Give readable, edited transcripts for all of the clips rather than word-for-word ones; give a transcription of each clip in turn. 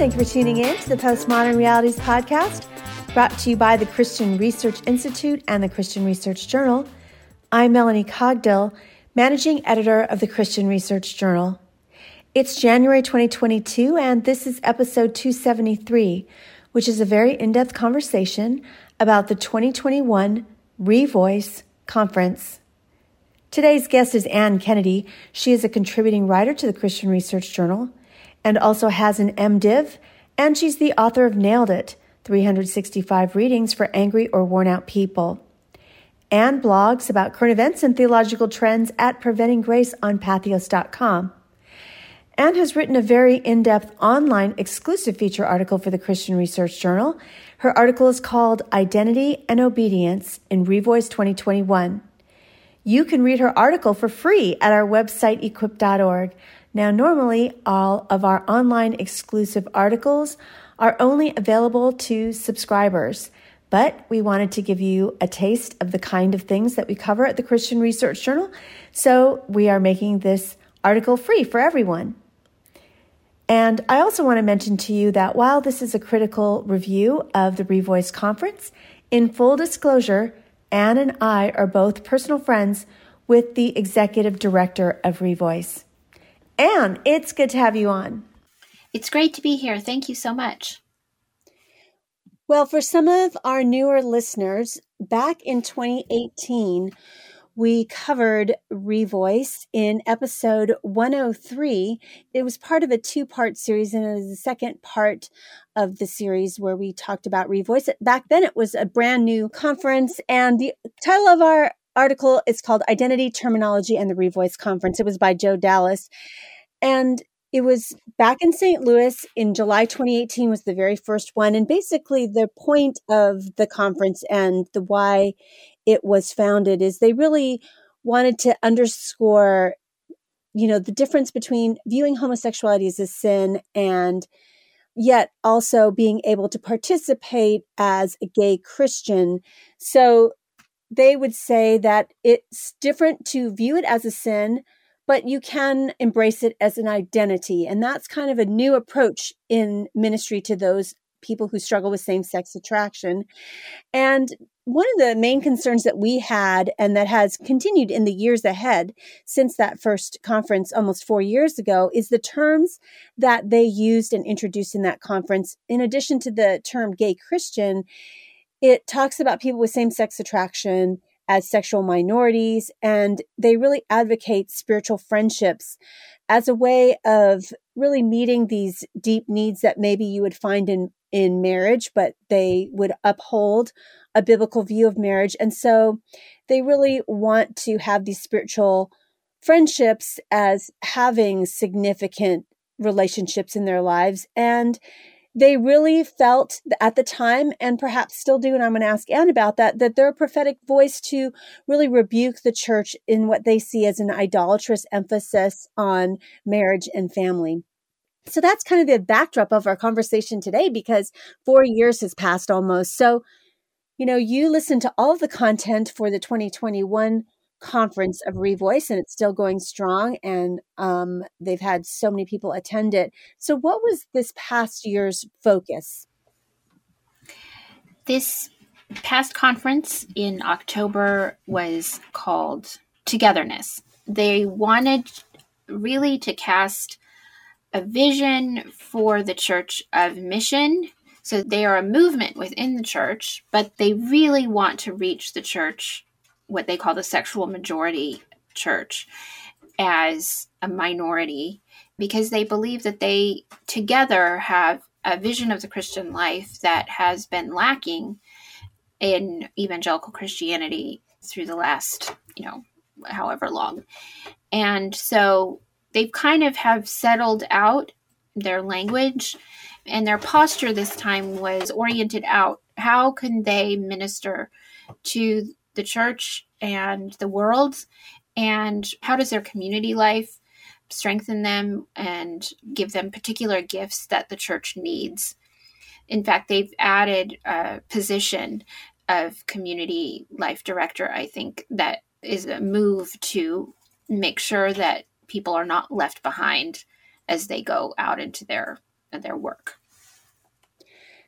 Thank you for tuning in to the Postmodern Realities Podcast, brought to you by the Christian Research Institute and the Christian Research Journal. I'm Melanie Cogdill, Managing Editor of the Christian Research Journal. It's January 2022, and this is episode 273, which is a very in-depth conversation about the 2021 Revoice Conference. Today's guest is Ann Kennedy. She is a contributing writer to the Christian Research Journal and also has an MDiv, and she's the author of Nailed It, 365 Readings for Angry or Worn Out People. Ann blogs about current events and theological trends at Preventing Grace on Patheos.com. Ann has written a very in-depth online exclusive feature article for the Christian Research Journal. Her article is called Identity and Obedience in Revoice 2021. You can read her article for free at our website, equip.org. Now, normally, all of our online exclusive articles are only available to subscribers, but we wanted to give you a taste of the kind of things that we cover at the Christian Research Journal, so we are making this article free for everyone. And I also want to mention to you that while this is a critical review of the Revoice Conference, in full disclosure, Ann and I are both personal friends with the executive director of Revoice. Ann, it's good to have you on. It's great to be here. Thank you so much. Well, for some of our newer listeners, back in 2018, we covered Revoice in episode 103. It was part of a two-part series, and it was the second part of the series where we talked about Revoice. Back then, it was a brand new conference, and the title of our article is called Identity, Terminology, and the Revoice Conference. It was by Joe Dallas. And it was back in St. Louis in July 2018 was the very first one. And basically the point of the conference and the why it was founded is they really wanted to underscore, the difference between viewing homosexuality as a sin and yet also being able to participate as a gay Christian. So they would say that it's different to view it as a sin, but you can embrace it as an identity. And that's kind of a new approach in ministry to those people who struggle with same-sex attraction. And one of the main concerns that we had, and that has continued in the years ahead since that first conference almost 4 years ago, is the terms that they used and introduced in that conference. In addition to the term gay Christian, it talks about people with same-sex attraction as sexual minorities, and they really advocate spiritual friendships as a way of really meeting these deep needs that maybe you would find in marriage, but they would uphold a biblical view of marriage. And so they really want to have these spiritual friendships as having significant relationships in their lives. And they really felt at the time, and perhaps still do, and I'm going to ask Ann about that they're a prophetic voice to really rebuke the church in what they see as an idolatrous emphasis on marriage and family. So that's kind of the backdrop of our conversation today, because 4 years has passed almost. So, you listened to all of the content for the 2021 conference of Revoice, and it's still going strong, and they've had so many people attend it. So what was this past year's focus? This past conference in October was called Togetherness. They wanted really to cast a vision for the Church of Mission. So they are a movement within the church, but they really want to reach the church, what they call the sexual majority church, as a minority, because they believe that they together have a vision of the Christian life that has been lacking in evangelical Christianity through the last, however long. And so they kind of have settled out their language, and their posture this time was oriented out. How can they minister to the church and the world, and how does their community life strengthen them and give them particular gifts that the church needs? In fact, they've added a position of community life director, I think, that is a move to make sure that people are not left behind as they go out into their work.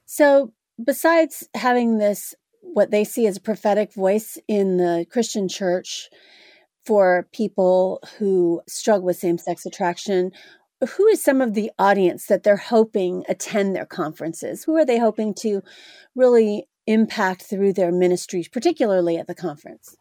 So besides having this, what they see as a prophetic voice in the Christian church for people who struggle with same-sex attraction, who is some of the audience that they're hoping attend their conferences? Who are they hoping to really impact through their ministries, particularly at the conference?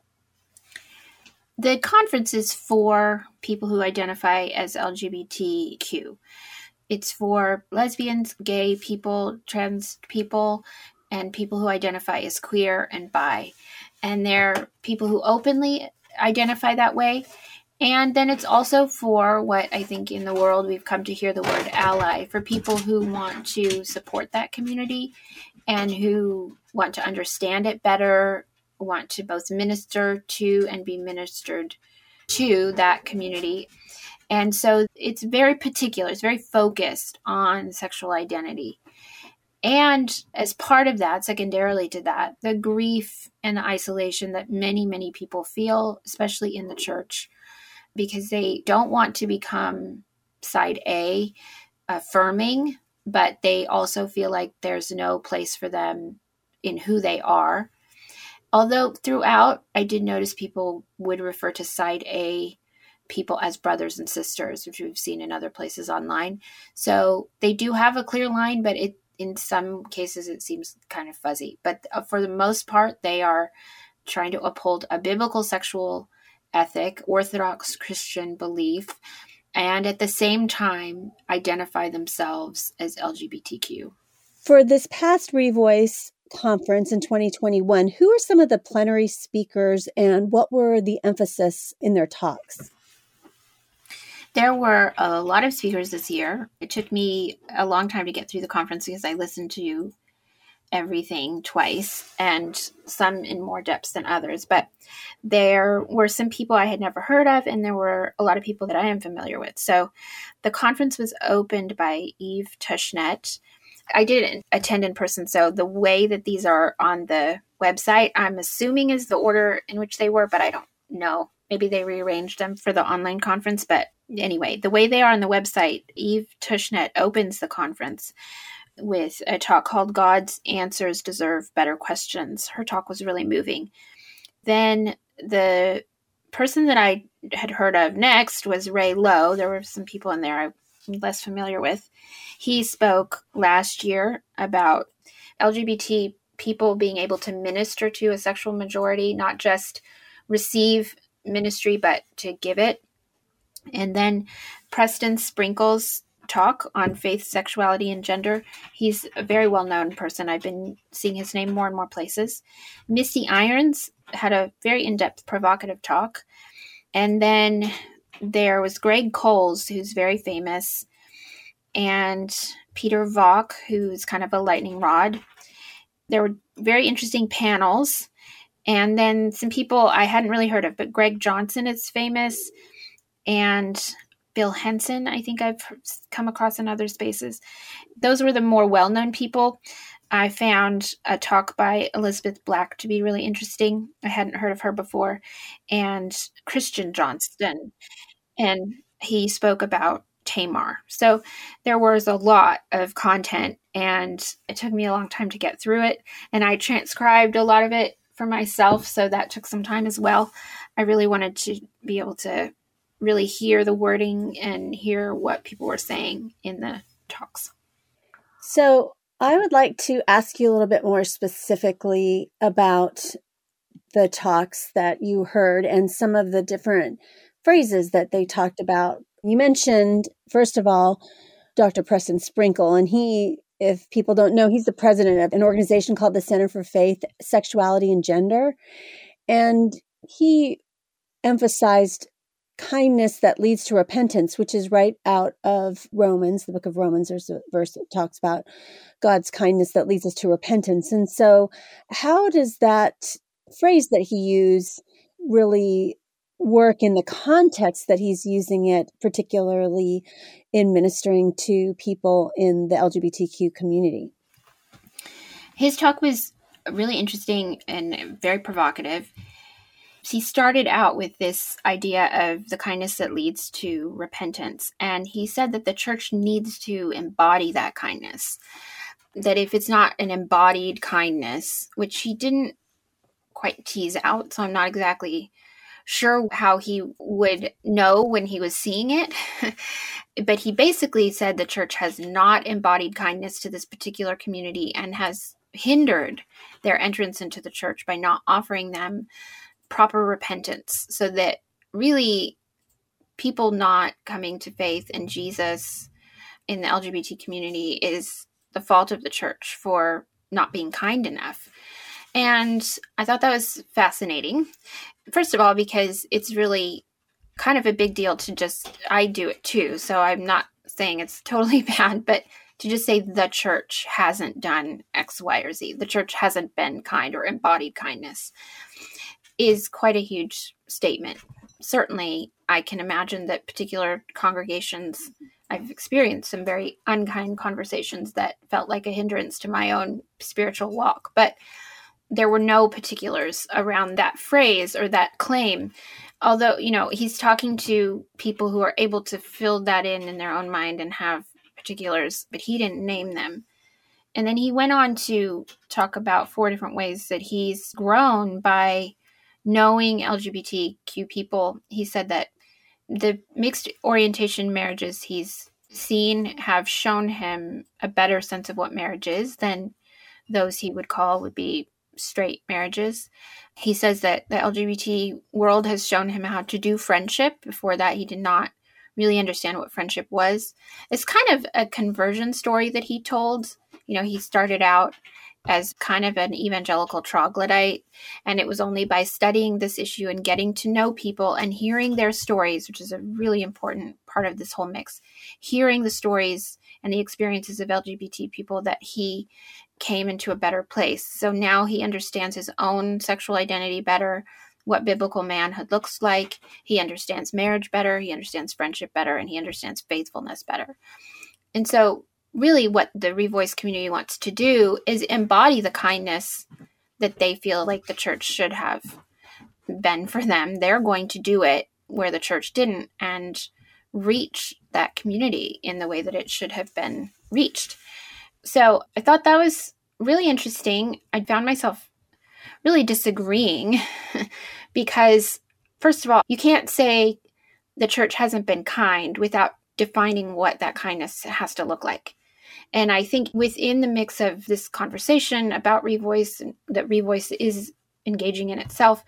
The conference is for people who identify as LGBTQ. It's for lesbians, gay people, trans people, and people who identify as queer and bi. And they're people who openly identify that way. And then it's also for what I think in the world we've come to hear the word ally, for people who want to support that community and who want to understand it better, want to both minister to and be ministered to that community. And so it's very particular, it's very focused on sexual identity. And as part of that, secondarily to that, the grief and the isolation that many, many people feel, especially in the church, because they don't want to become side A, affirming, but they also feel like there's no place for them in who they are. Although throughout, I did notice people would refer to side A people as brothers and sisters, which we've seen in other places online. So they do have a clear line, but in some cases it seems kind of fuzzy. But for the most part, they are trying to uphold a biblical sexual ethic, Orthodox Christian belief, and at the same time identify themselves as LGBTQ. For this past Revoice conference in 2021, who are some of the plenary speakers and what were the emphasis in their talks? There were a lot of speakers this year. It took me a long time to get through the conference because I listened to everything twice, and some in more depth than others. But there were some people I had never heard of, and there were a lot of people that I am familiar with. So the conference was opened by Eve Tushnet. I didn't attend in person, so the way that these are on the website, I'm assuming is the order in which they were, but I don't know. Maybe they rearranged them for the online conference. But anyway, the way they are on the website, Eve Tushnet opens the conference with a talk called God's Answers Deserve Better Questions. Her talk was really moving. Then the person that I had heard of next was Ray Lowe. There were some people in there I'm less familiar with. He spoke last year about LGBT people being able to minister to a sexual majority, not just receive ministry, but to give it. And then Preston Sprinkles talk on faith, sexuality, and gender. He's a very well-known person. I've been seeing his name more and more places. Misty Irons had a very in-depth, provocative talk. And then there was Greg Coles, who's very famous, and Peter Vauck, who's kind of a lightning rod. There were very interesting panels. And then some people I hadn't really heard of, but Greg Johnson is famous, and Bill Henson, I think I've come across in other spaces. Those were the more well-known people. I found a talk by Elizabeth Black to be really interesting. I hadn't heard of her before. And Christian Johnston. And he spoke about Tamar. So there was a lot of content, and it took me a long time to get through it. And I transcribed a lot of it for myself, so that took some time as well. I really wanted to be able to really hear the wording and hear what people were saying in the talks. So I would like to ask you a little bit more specifically about the talks that you heard and some of the different phrases that they talked about. You mentioned, first of all, Dr. Preston Sprinkle, and he, if people don't know, he's the president of an organization called the Center for Faith, Sexuality, and Gender. And he emphasized kindness that leads to repentance, which is right out of Romans, the book of Romans. There's a verse that talks about God's kindness that leads us to repentance. And so how does that phrase that he used really work in the context that he's using it, particularly in ministering to people in the LGBTQ community? His talk was really interesting and very provocative. He started out with this idea of the kindness that leads to repentance. And he said that the church needs to embody that kindness. that if it's not an embodied kindness, which he didn't quite tease out, so I'm not exactly sure how he would know when he was seeing it. But he basically said the church has not embodied kindness to this particular community and has hindered their entrance into the church by not offering them proper repentance, so that really people not coming to faith in Jesus in the LGBT community is the fault of the church for not being kind enough. And I thought that was fascinating. First of all, because it's really kind of a big deal to just, I do it too. So I'm not saying it's totally bad, but to just say the church hasn't done X, Y, or Z, the church hasn't been kind or embodied kindness, is quite a huge statement. Certainly, I can imagine that particular congregations, I've experienced some very unkind conversations that felt like a hindrance to my own spiritual walk, but there were no particulars around that phrase or that claim. Although, he's talking to people who are able to fill that in their own mind and have particulars, but he didn't name them. And then he went on to talk about 4 different ways that he's grown by knowing LGBTQ people. He said that the mixed orientation marriages he's seen have shown him a better sense of what marriage is than those he would call would be straight marriages. He says that the LGBT world has shown him how to do friendship. Before that, he did not really understand what friendship was. It's kind of a conversion story that he told. He started out as kind of an evangelical troglodyte, and it was only by studying this issue and getting to know people and hearing their stories, which is a really important part of this whole mix, hearing the stories and the experiences of LGBT people, that he came into a better place. So now he understands his own sexual identity better, what biblical manhood looks like. He understands marriage better. He understands friendship better, and he understands faithfulness better. And so really what the Revoice community wants to do is embody the kindness that they feel like the church should have been for them. They're going to do it where the church didn't and reach that community in the way that it should have been reached. So I thought that was really interesting. I found myself really disagreeing because, first of all, you can't say the church hasn't been kind without defining what that kindness has to look like. And I think within the mix of this conversation about Revoice, and that Revoice is engaging in itself,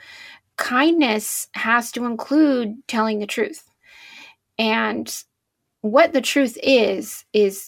kindness has to include telling the truth. And what the truth is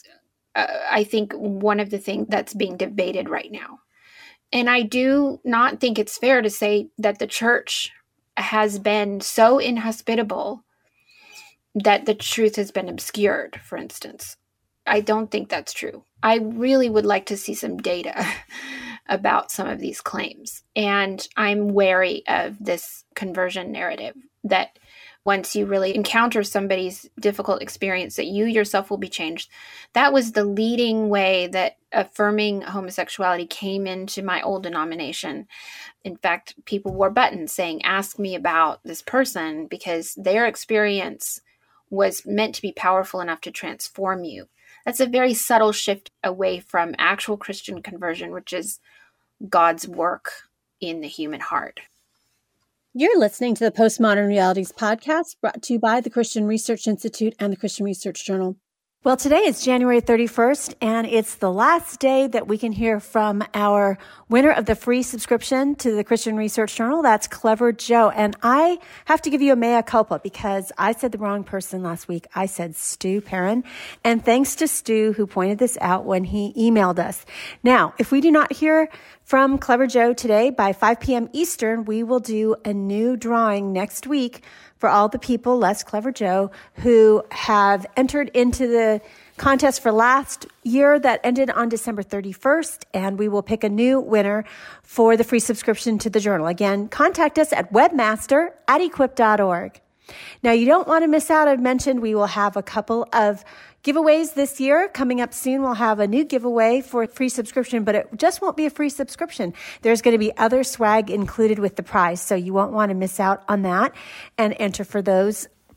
I think, one of the things that's being debated right now. And I do not think it's fair to say that the church has been so inhospitable that the truth has been obscured, for instance. I don't think that's true. I really would like to see some data about some of these claims. And I'm wary of this conversion narrative that once you really encounter somebody's difficult experience, that you yourself will be changed. That was the leading way that affirming homosexuality came into my old denomination. In fact, people wore buttons saying, "Ask me about this person," because their experience was meant to be powerful enough to transform you. That's a very subtle shift away from actual Christian conversion, which is God's work in the human heart. You're listening to the Postmodern Realities podcast, brought to you by the Christian Research Institute and the Christian Research Journal. Well, today is January 31st, and it's the last day that we can hear from our winner of the free subscription to the Christian Research Journal. That's Clever Joe. And I have to give you a mea culpa because I said the wrong person last week. I said Stu Perrin. And thanks to Stu, who pointed this out when he emailed us. Now, if we do not hear from Clever Joe today by 5 p.m. Eastern, we will do a new drawing next week for all the people, less Clever Joe, who have entered into the contest for last year that ended on December 31st, and we will pick a new winner for the free subscription to the journal. Again, contact us at webmaster@equip.org. Now, you don't want to miss out. I've mentioned we will have a couple of giveaways this year. Coming up soon, we'll have a new giveaway for a free subscription, but it just won't be a free subscription. There's going to be other swag included with the prize, so you won't want to miss out on that and enter for those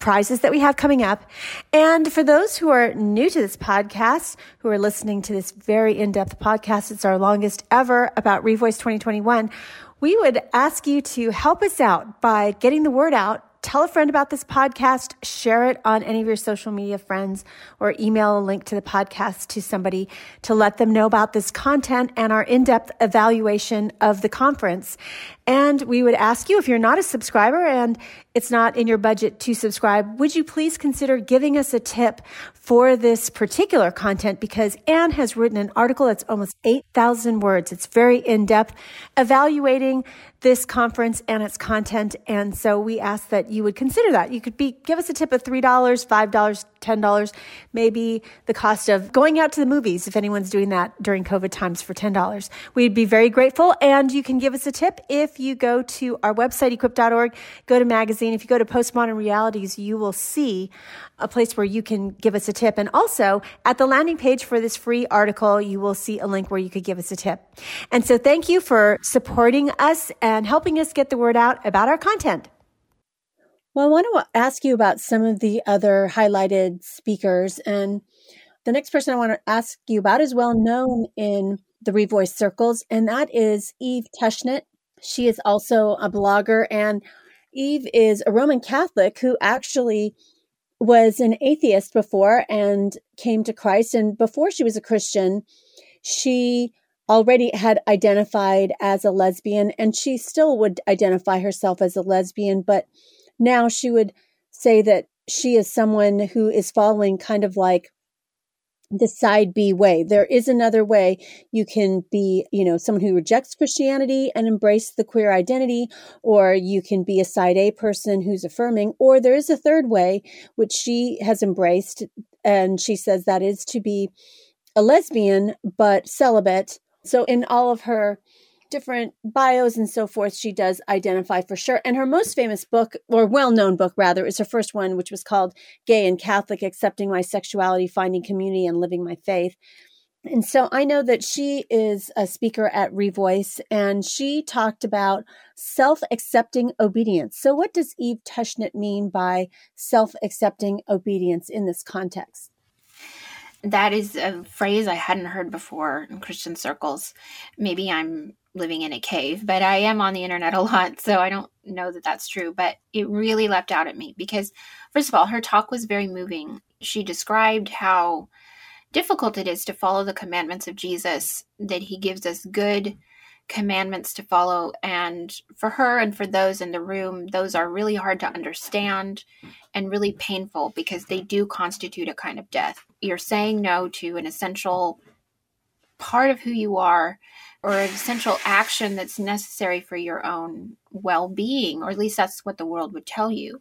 prizes that we have coming up. And for those who are new to this podcast, who are listening to this very in-depth podcast, it's our longest ever about Revoice 2021, we would ask you to help us out by getting the word out. Tell a friend about this podcast, share it on any of your social media friends, or email a link to the podcast to somebody to let them know about this content and our in-depth evaluation of the conference. And we would ask you, if you're not a subscriber and it's not in your budget to subscribe, would you please consider giving us a tip for this particular content? Because Anne has written an article that's almost 8,000 words. It's very in-depth, evaluating this conference and its content. And so we ask that you would consider that. You could give us a tip of $3, $5, $10, maybe the cost of going out to the movies, if anyone's doing that during COVID times for $10. We'd be very grateful. And you can give us a tip if you go to our website, equip.org, go to magazine. If you go to Postmodern Realities, you will see a place where you can give us a tip. And also at the landing page for this free article, you will see a link where you could give us a tip. And so thank you for supporting us and helping us get the word out about our content. Well, I want to ask you about some of the other highlighted speakers. And the next person I want to ask you about is well known in the Revoice circles, and that is Eve Tushnet. She is also a blogger, and Eve is a Roman Catholic who actually was an atheist before and came to Christ. And before she was a Christian, she already had identified as a lesbian, and she still would identify herself as a lesbian, but now she would say that she is someone who is following kind of like the side B way. There is another way. You can be, someone who rejects Christianity and embrace the queer identity, or you can be a side A person who's affirming, or there is a third way, which she has embraced. And she says that is to be a lesbian, but celibate. So in all of her different bios and so forth, she does identify for sure. And her most famous book, or well-known book rather, is her first one, which was called Gay and Catholic: Accepting My Sexuality, Finding Community, and Living My Faith. And so I know that she is a speaker at Revoice, and she talked about self-accepting obedience. So what does Eve Tushnet mean by self-accepting obedience in this context? That is a phrase I hadn't heard before in Christian circles. Maybe I'm living in a cave, but I am on the internet a lot, so I don't know that that's true. But it really leapt out at me because, first of all, her talk was very moving. She described how difficult it is to follow the commandments of Jesus, that he gives us good commandments to follow. And for her and for those in the room, those are really hard to understand and really painful because they do constitute a kind of death. You're saying no to an essential part of who you are, or an essential action that's necessary for your own well-being, or at least that's what the world would tell you.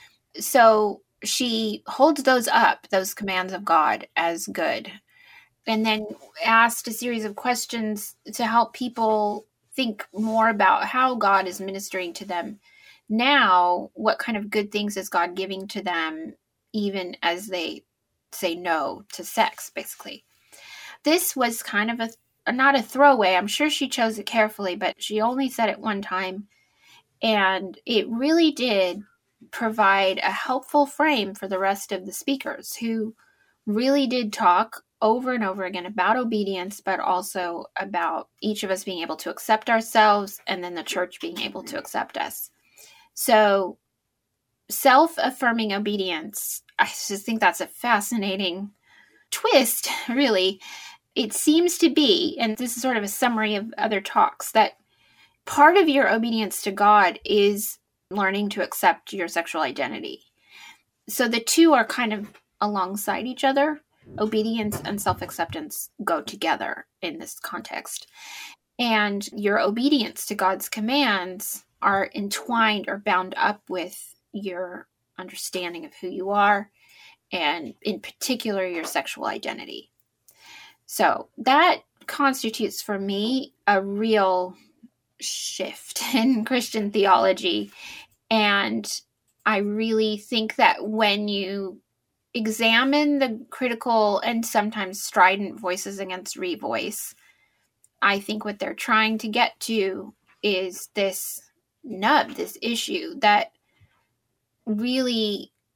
So she holds those up, those commands of God, as good, and then asked a series of questions to help people think more about how God is ministering to them now. What kind of good things is God giving to them, even as they say no to sex, basically. This was kind of not a throwaway. I'm sure she chose it carefully, but she only said it one time. And it really did provide a helpful frame for the rest of the speakers, who really did talk over and over again about obedience, but also about each of us being able to accept ourselves, and then the church being able to accept us. So self-affirming obedience, I just think that's a fascinating twist, really. It seems to be, and this is sort of a summary of other talks, that part of your obedience to God is learning to accept your sexual identity. So the two are kind of alongside each other. Obedience and self-acceptance go together in this context. And your obedience to God's commands are entwined or bound up with your understanding of who you are, and in particular, your sexual identity. So that constitutes for me a real shift in Christian theology. And I really think that when you examine the critical and sometimes strident voices against Revoice, I think what they're trying to get to is this nub, this issue that really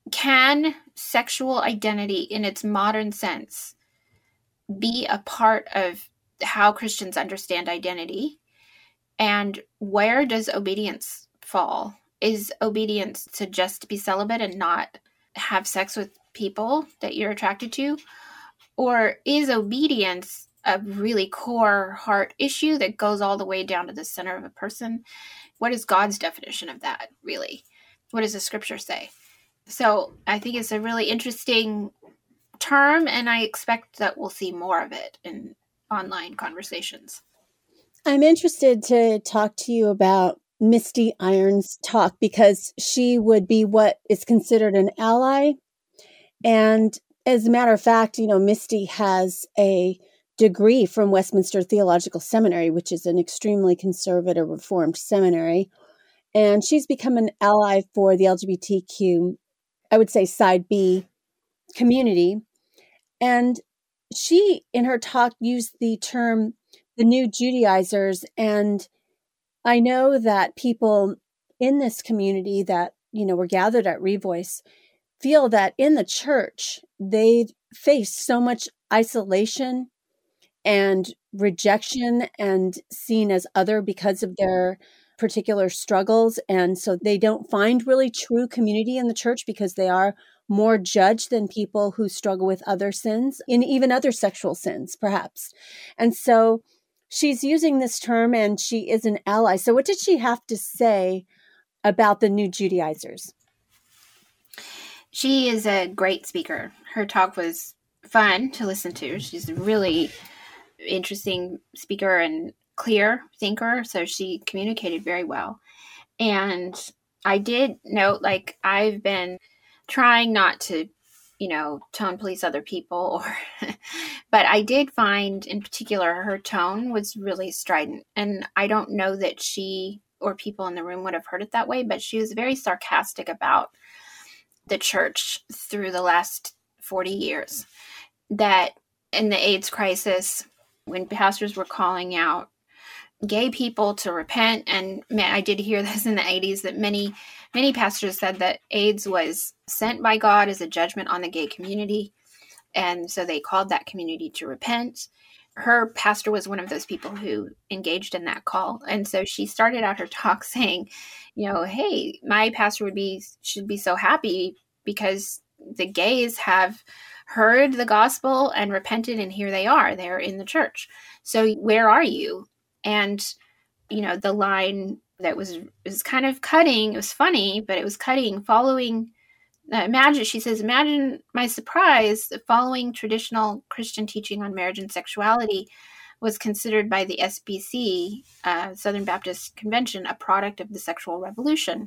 can sexual identity in its modern sense be a part of how Christians understand identity? And where does obedience fall? Is obedience to just be celibate and not have sex with people that you're attracted to? Or is obedience a really core heart issue that goes all the way down to the center of a person? What is God's definition of that, really? What does the scripture say? So I think it's a really interesting term, and I expect that we'll see more of it in online conversations. I'm interested to talk to you about Misty Iron's talk, because she would be what is considered an ally. And as a matter of fact, Misty has a degree from Westminster Theological Seminary, which is an extremely conservative Reformed seminary. And she's become an ally for the LGBTQ, I would say, side B community. And she, in her talk, used the term the new Judaizers. And I know that people in this community that, were gathered at Revoice feel that in the church, they've faced so much isolation and rejection and seen as other because of their particular struggles. And so they don't find really true community in the church because they are more judged than people who struggle with other sins, and even other sexual sins, perhaps. And so she's using this term, and she is an ally. So what did she have to say about the new Judaizers? She is a great speaker. Her talk was fun to listen to. She's a really interesting speaker and clear thinker, so she communicated very well. And I did note, I've been trying not to, tone police other people, but I did find in particular her tone was really strident. And I don't know that she or people in the room would have heard it that way, but she was very sarcastic about the church through the last 40 years. That in the AIDS crisis, when pastors were calling out gay people to repent, and I did hear this in the 80s, that many pastors said that AIDS was sent by God as a judgment on the gay community, and so they called that community to repent. Her pastor was one of those people who engaged in that call, and so she started out her talk saying, hey, my pastor should be so happy because the gays have heard the gospel and repented, and here they're in the church. So where are you? And, the line that was kind of cutting, it was funny, but it was cutting, following, she says, imagine my surprise that following traditional Christian teaching on marriage and sexuality was considered by the SBC, Southern Baptist Convention, a product of the sexual revolution.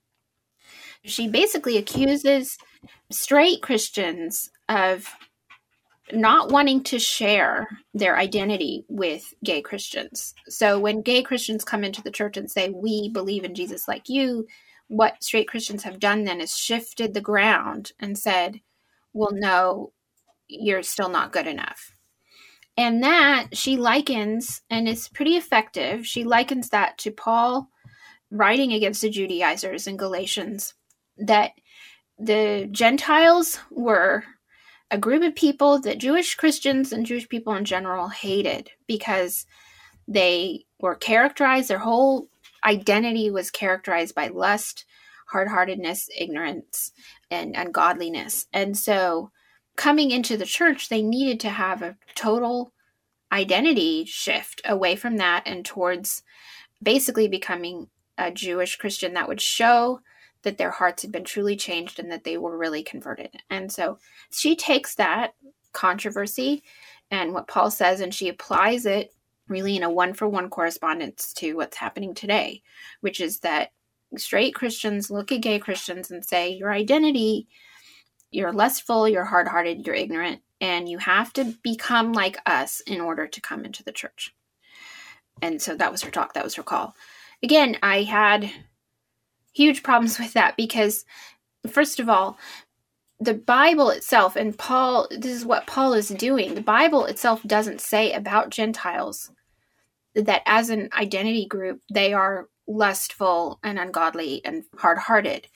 She basically accuses straight Christians of not wanting to share their identity with gay Christians. So when gay Christians come into the church and say, we believe in Jesus like you, what straight Christians have done then is shifted the ground and said, well, no, you're still not good enough. And that she likens, and it's pretty effective, she likens that to Paul writing against the Judaizers in Galatians, that the Gentiles were a group of people that Jewish Christians and Jewish people in general hated because they were characterized, their whole identity was characterized by lust, hard-heartedness, ignorance, and ungodliness. And so coming into the church, they needed to have a total identity shift away from that and towards basically becoming a Jewish Christian that would show that their hearts had been truly changed and that they were really converted. And so she takes that controversy and what Paul says, and she applies it really in a one-for-one correspondence to what's happening today, which is that straight Christians look at gay Christians and say, your identity, you're lustful, you're hard-hearted, you're ignorant, and you have to become like us in order to come into the church. And so that was her talk, that was her call. Again, I had huge problems with that because, first of all, the Bible itself, and Paul, this is what Paul is doing. The Bible itself doesn't say about Gentiles that as an identity group, they are lustful and ungodly and hard-hearted.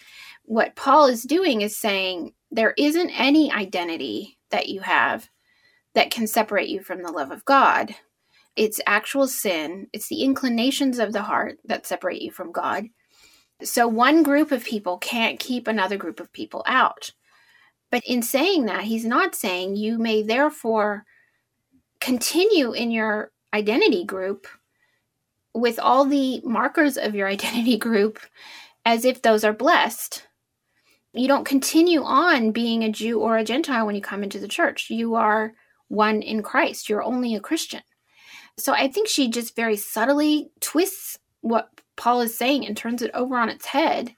what Paul is doing is saying there isn't any identity that you have that can separate you from the love of God. It's actual sin. It's the inclinations of the heart that separate you from God. So one group of people can't keep another group of people out. But in saying that, he's not saying you may therefore continue in your identity group with all the markers of your identity group as if those are blessed. You don't continue on being a Jew or a Gentile when you come into the church. You are one in Christ. You're only a Christian. So I think she just very subtly twists what Paul is saying and turns it over on its head.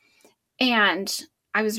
And I was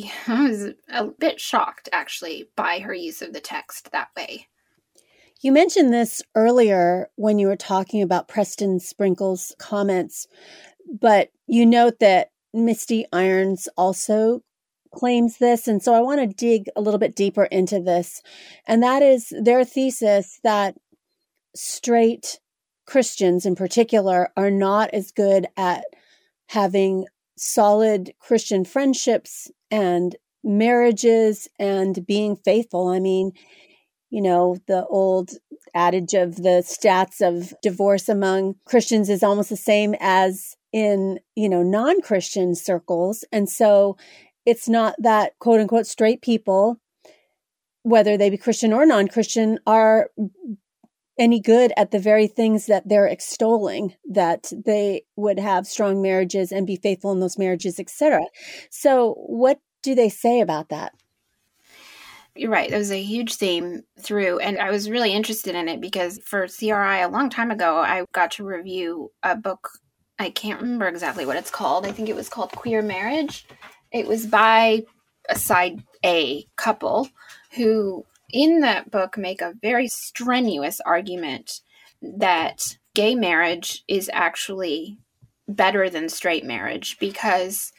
a bit shocked, actually, by her use of the text that way. You mentioned this earlier when you were talking about Preston Sprinkle's comments, but you note that Misty Irons also claims this. And so I want to dig a little bit deeper into this. And that is their thesis that straight Christians in particular are not as good at having solid Christian friendships and marriages and being faithful. I mean, you know, the old adage of the stats of divorce among Christians is almost the same as in, non-Christian circles. And so it's not that quote unquote straight people, whether they be Christian or non-Christian, are any good at the very things that they're extolling, that they would have strong marriages and be faithful in those marriages, etc. So what do they say about that? You're right. That was a huge theme through, and I was really interested in it because for CRI a long time ago, I got to review a book. I can't remember exactly what it's called. I think it was called Queer Marriage. It was by a side A couple who in that book make a very strenuous argument that gay marriage is actually better than straight marriage because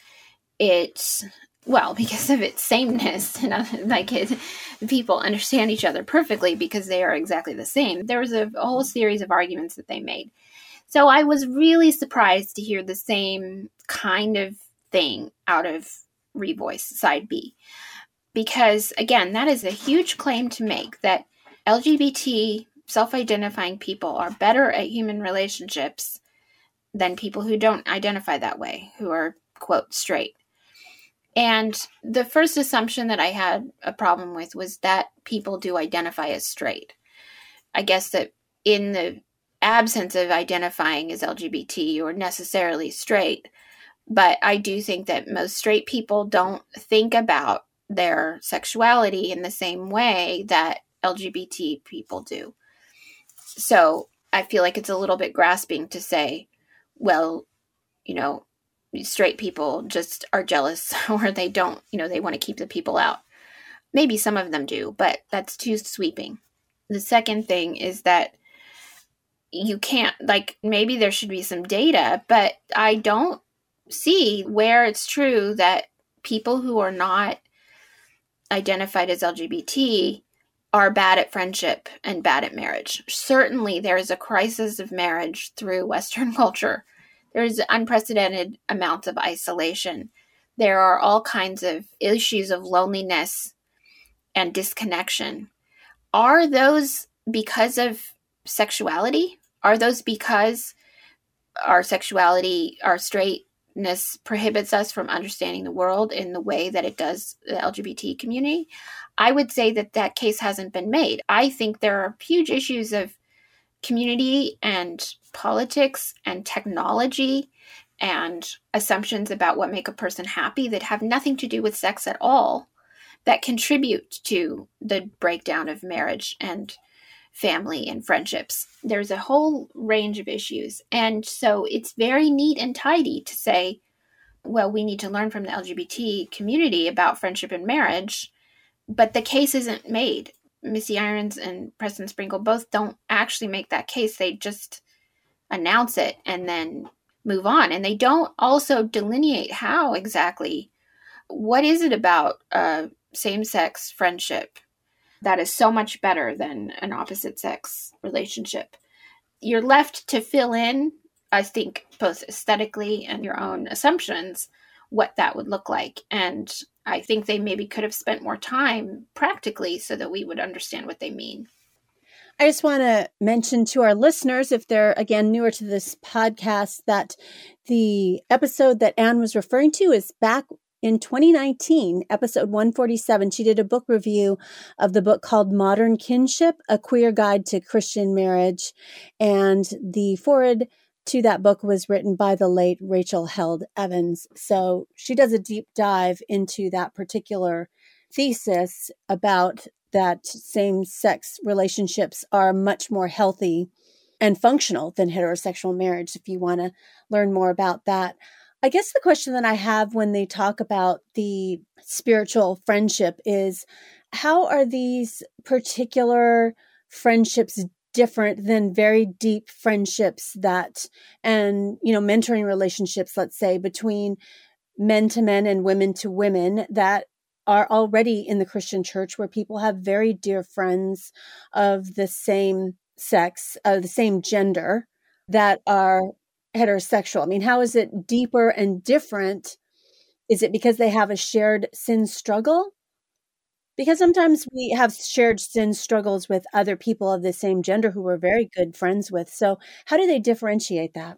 of its sameness. People understand each other perfectly because they are exactly the same. There was a whole series of arguments that they made. So I was really surprised to hear the same kind of thing out of Revoice Side B. Because, again, that is a huge claim to make, that LGBT self-identifying people are better at human relationships than people who don't identify that way, who are, quote, straight. And the first assumption that I had a problem with was that people do identify as straight. I guess that in the absence of identifying as LGBT or necessarily straight, but I do think that most straight people don't think about their sexuality in the same way that LGBT people do. So I feel like it's a little bit grasping to say, well, straight people just are jealous or they don't, they want to keep the people out. Maybe some of them do, but that's too sweeping. The second thing is that you can't, maybe there should be some data, but I don't see where it's true that people who are not identified as LGBT are bad at friendship and bad at marriage. Certainly there is a crisis of marriage through Western culture. There's unprecedented amounts of isolation. There are all kinds of issues of loneliness and disconnection. Are those because of sexuality? Are those because our sexuality, our straightness prohibits us from understanding the world in the way that it does the LGBT community? I would say that case hasn't been made. I think there are huge issues of community and politics and technology and assumptions about what make a person happy that have nothing to do with sex at all that contribute to the breakdown of marriage and family and friendships. There's a whole range of issues. And so it's very neat and tidy to say, well, we need to learn from the LGBT community about friendship and marriage, but the case isn't made. Misty Irons and Preston Sprinkle both don't actually make that case. They just announce it and then move on. And they don't also delineate how exactly, what is it about same-sex friendship that is so much better than an opposite-sex relationship? You're left to fill in, I think, both aesthetically and your own assumptions, what that would look like. And I think they maybe could have spent more time practically so that we would understand what they mean. I just want to mention to our listeners, if they're, again, newer to this podcast, that the episode that Anne was referring to is back in 2019, episode 147. She did a book review of the book called Modern Kinship, A Queer Guide to Christian Marriage. And the foreword to that book was written by the late Rachel Held Evans. So she does a deep dive into that particular thesis about that same-sex relationships are much more healthy and functional than heterosexual marriage, if you want to learn more about that. I guess the question that I have when they talk about the spiritual friendship is, how are these particular friendships different than very deep friendships and mentoring relationships, let's say, between men to men and women to women that are already in the Christian church, where people have very dear friends of the same sex, the same gender, that are heterosexual? I mean, how is it deeper and different? Is it because they have a shared sin struggle? Because sometimes we have shared sin struggles with other people of the same gender who we're very good friends with. So how do they differentiate that?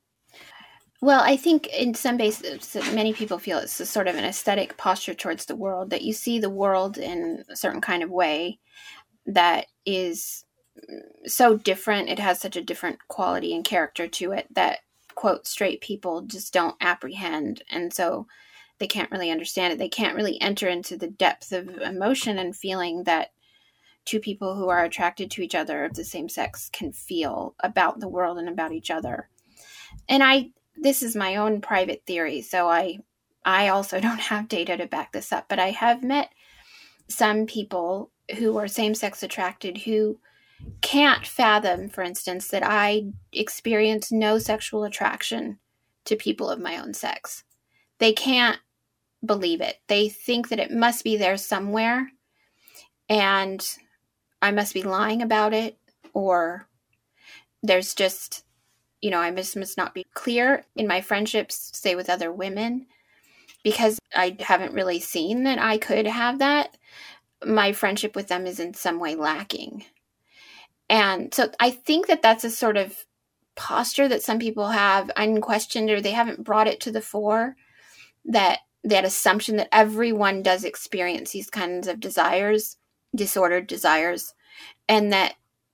Well, I think in some bases, many people feel it's a sort of an aesthetic posture towards the world, that you see the world in a certain kind of way that is so different. It has such a different quality and character to it that, quote, straight people just don't apprehend. And so they can't really understand it. They can't really enter into the depth of emotion and feeling that two people who are attracted to each other of the same sex can feel about the world and about each other. And this is my own private theory, so I also don't have data to back this up, but I have met some people who are same-sex attracted who can't fathom, for instance, that I experience no sexual attraction to people of my own sex. They can't believe it. They think that it must be there somewhere, and I must be lying about it, or there's just, I must not be clear in my friendships, say with other women, because I haven't really seen that I could have that. My friendship with them is in some way lacking. And so I think that that's a sort of posture that some people have unquestioned, or they haven't brought it to the fore, that assumption that everyone does experience these kinds of desires, disordered desires, and that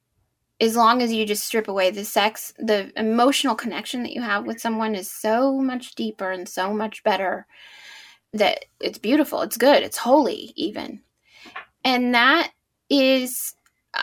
as long as you just strip away the sex, the emotional connection that you have with someone is so much deeper and so much better, that it's beautiful, it's good, it's holy even. And that is,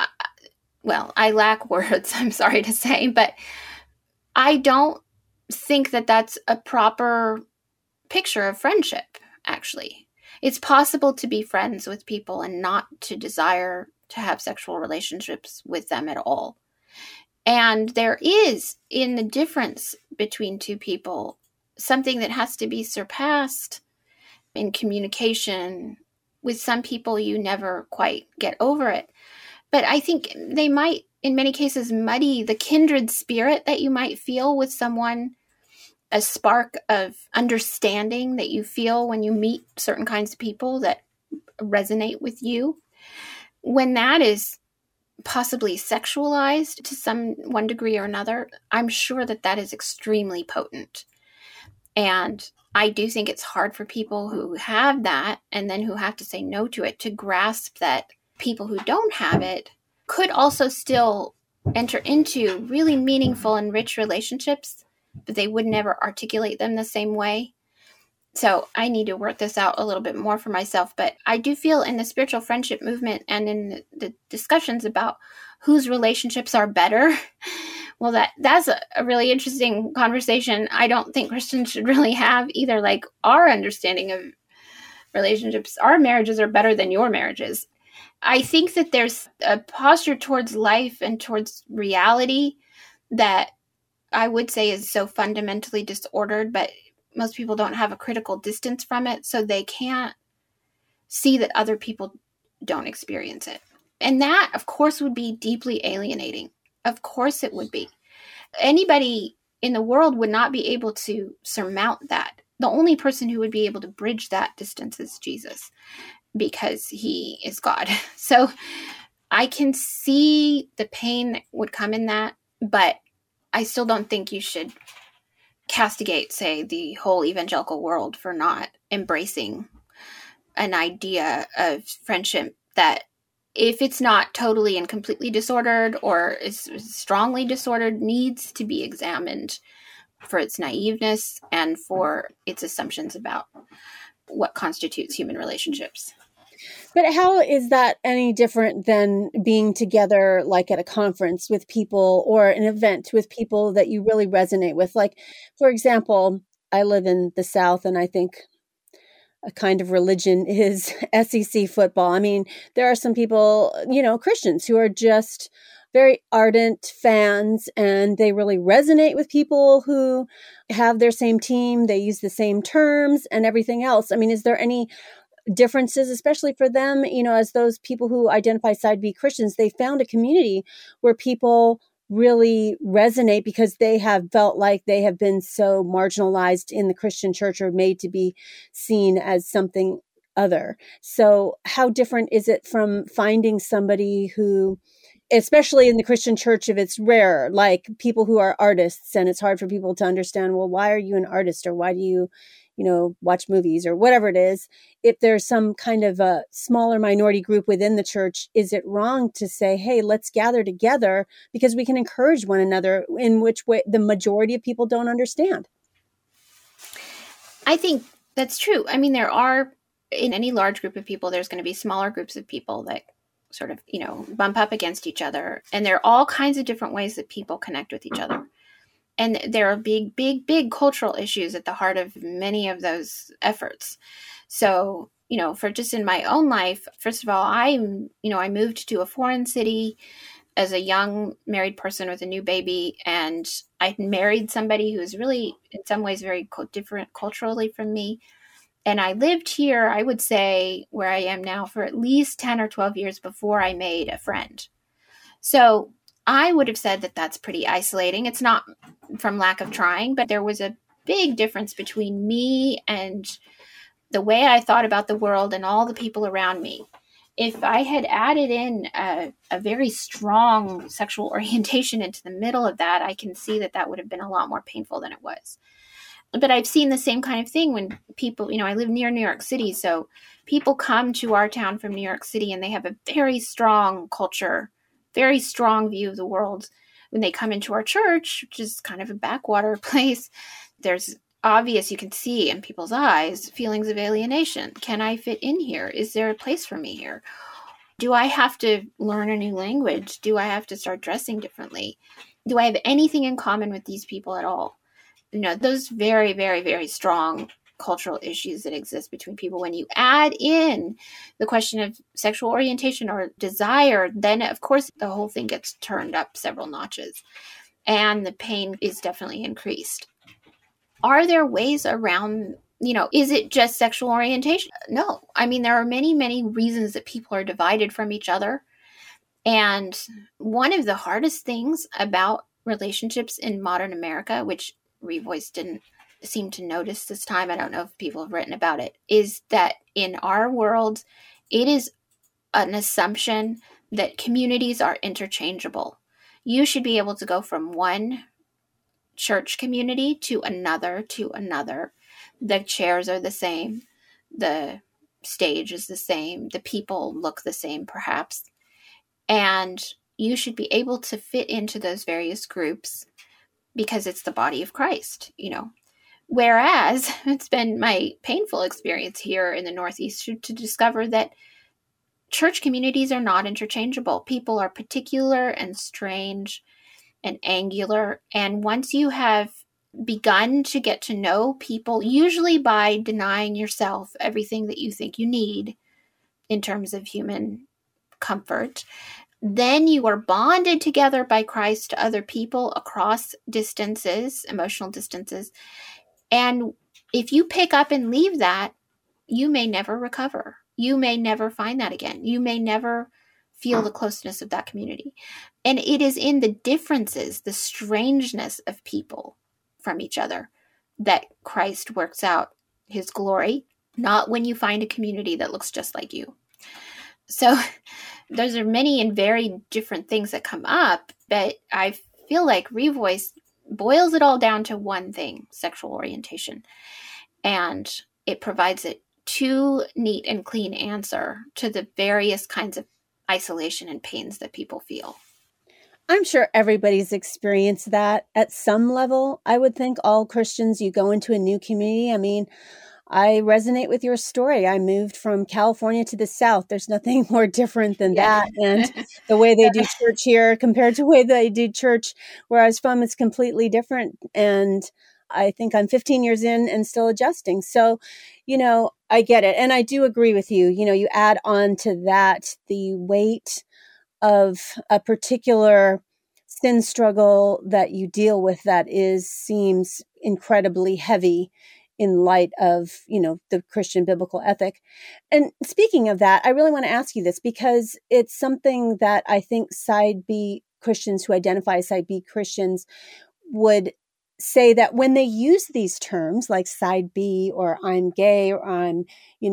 I lack words, I'm sorry to say, but I don't think that that's a proper picture of friendship, actually. It's possible to be friends with people and not to desire to have sexual relationships with them at all. And there is, in the difference between two people, something that has to be surpassed in communication. With some people, you never quite get over it. But I think they might, in many cases, muddy the kindred spirit that you might feel with someone, a spark of understanding that you feel when you meet certain kinds of people that resonate with you. When that is possibly sexualized to one degree or another, I'm sure that is extremely potent. And I do think it's hard for people who have that and then who have to say no to it to grasp that people who don't have it could also still enter into really meaningful and rich relationships, but they would never articulate them the same way. So I need to work this out a little bit more for myself. But I do feel in the spiritual friendship movement and in the discussions about whose relationships are better, well, that's a really interesting conversation. I don't think Christians should really have either. Like, our understanding of relationships, our marriages are better than your marriages. I think that there's a posture towards life and towards reality that I would say is so fundamentally disordered, but most people don't have a critical distance from it, so they can't see that other people don't experience it. And that, of course, would be deeply alienating. Of course it would be. Anybody in the world would not be able to surmount that. the only person who would be able to bridge that distance is Jesus, because he is God. So I can see the pain that would come in that, but I still don't think you should castigate, say, the whole evangelical world for not embracing an idea of friendship that, if it's not totally and completely disordered or is strongly disordered, needs to be examined for its naiveness and for its assumptions about what constitutes human relationships. But how is that any different than being together, like at a conference with people or an event with people that you really resonate with? Like, for example, I live in the South, and I think a kind of religion is SEC football. I mean, there are some people, Christians who are just very ardent fans, and they really resonate with people who have their same team. They use the same terms and everything else. I mean, is there any differences, especially for them, as those people who identify side B Christians? They found a community where people really resonate because they have felt like they have been so marginalized in the Christian church or made to be seen as something other. So how different is it from finding somebody who, especially in the Christian church, if it's rare, like people who are artists, and it's hard for people to understand, well, why are you an artist, or why do you watch movies, or whatever it is? If there's some kind of a smaller minority group within the church, is it wrong to say, hey, let's gather together because we can encourage one another, in which way the majority of people don't understand? I think that's true. I mean, there are, in any large group of people, there's going to be smaller groups of people that sort of, bump up against each other. And there are all kinds of different ways that people connect with each other. And there are big, big, big cultural issues at the heart of many of those efforts. So, for just in my own life, first of all, I moved to a foreign city as a young married person with a new baby. And I married somebody who was really, in some ways, very different culturally from me. And I lived here, I would say, where I am now for at least 10 or 12 years before I made a friend. So I would have said that that's pretty isolating. It's not from lack of trying, but there was a big difference between me and the way I thought about the world and all the people around me. If I had added in a very strong sexual orientation into the middle of that, I can see that would have been a lot more painful than it was. But I've seen the same kind of thing when people, I live near New York City, so people come to our town from New York City and they have a very strong culture, very strong view of the world. When they come into our church, which is kind of a backwater place, there's obvious, you can see in people's eyes, feelings of alienation. Can I fit in here? Is there a place for me here? Do I have to learn a new language? Do I have to start dressing differently? Do I have anything in common with these people at all? Those very, very, very strong cultural issues that exist between people. When you add in the question of sexual orientation or desire, then of course the whole thing gets turned up several notches and the pain is definitely increased. Are there ways around, is it just sexual orientation? No. I mean, there are many, many reasons that people are divided from each other. And one of the hardest things about relationships in modern America, which Revoice didn't seem to notice this time, I don't know if people have written about it, is that in our world, it is an assumption that communities are interchangeable. You should be able to go from one church community to another. The chairs are the same. The stage is the same. The people look the same, perhaps. And you should be able to fit into those various groups because it's the body of Christ, Whereas it's been my painful experience here in the Northeast to discover that church communities are not interchangeable. People are particular and strange and angular. And once you have begun to get to know people, usually by denying yourself everything that you think you need in terms of human comfort, then you are bonded together by Christ to other people across distances, emotional distances. And if you pick up and leave that, you may never recover. You may never find that again. You may never feel the closeness of that community. And it is in the differences, the strangeness of people from each other, that Christ works out his glory, not when you find a community that looks just like you. So those are many and very different things that come up, but I feel like Revoice boils it all down to one thing: sexual orientation. And it provides a too neat and clean answer to the various kinds of isolation and pains that people feel. I'm sure everybody's experienced that at some level. I would think all Christians, you go into a new community. I mean, I resonate with your story. I moved from California to the South. There's nothing more different than that. And the way they do church here compared to the way they do church where I was from is completely different. And I think I'm 15 years in and still adjusting. So, I get it. And I do agree with you. You add on to that the weight of a particular sin struggle that you deal with that seems incredibly heavy in light of, the Christian biblical ethic. And speaking of that, I really want to ask you this because it's something that I think Side B Christians who identify as Side B Christians would say that when they use these terms like Side B or I'm gay or I'm,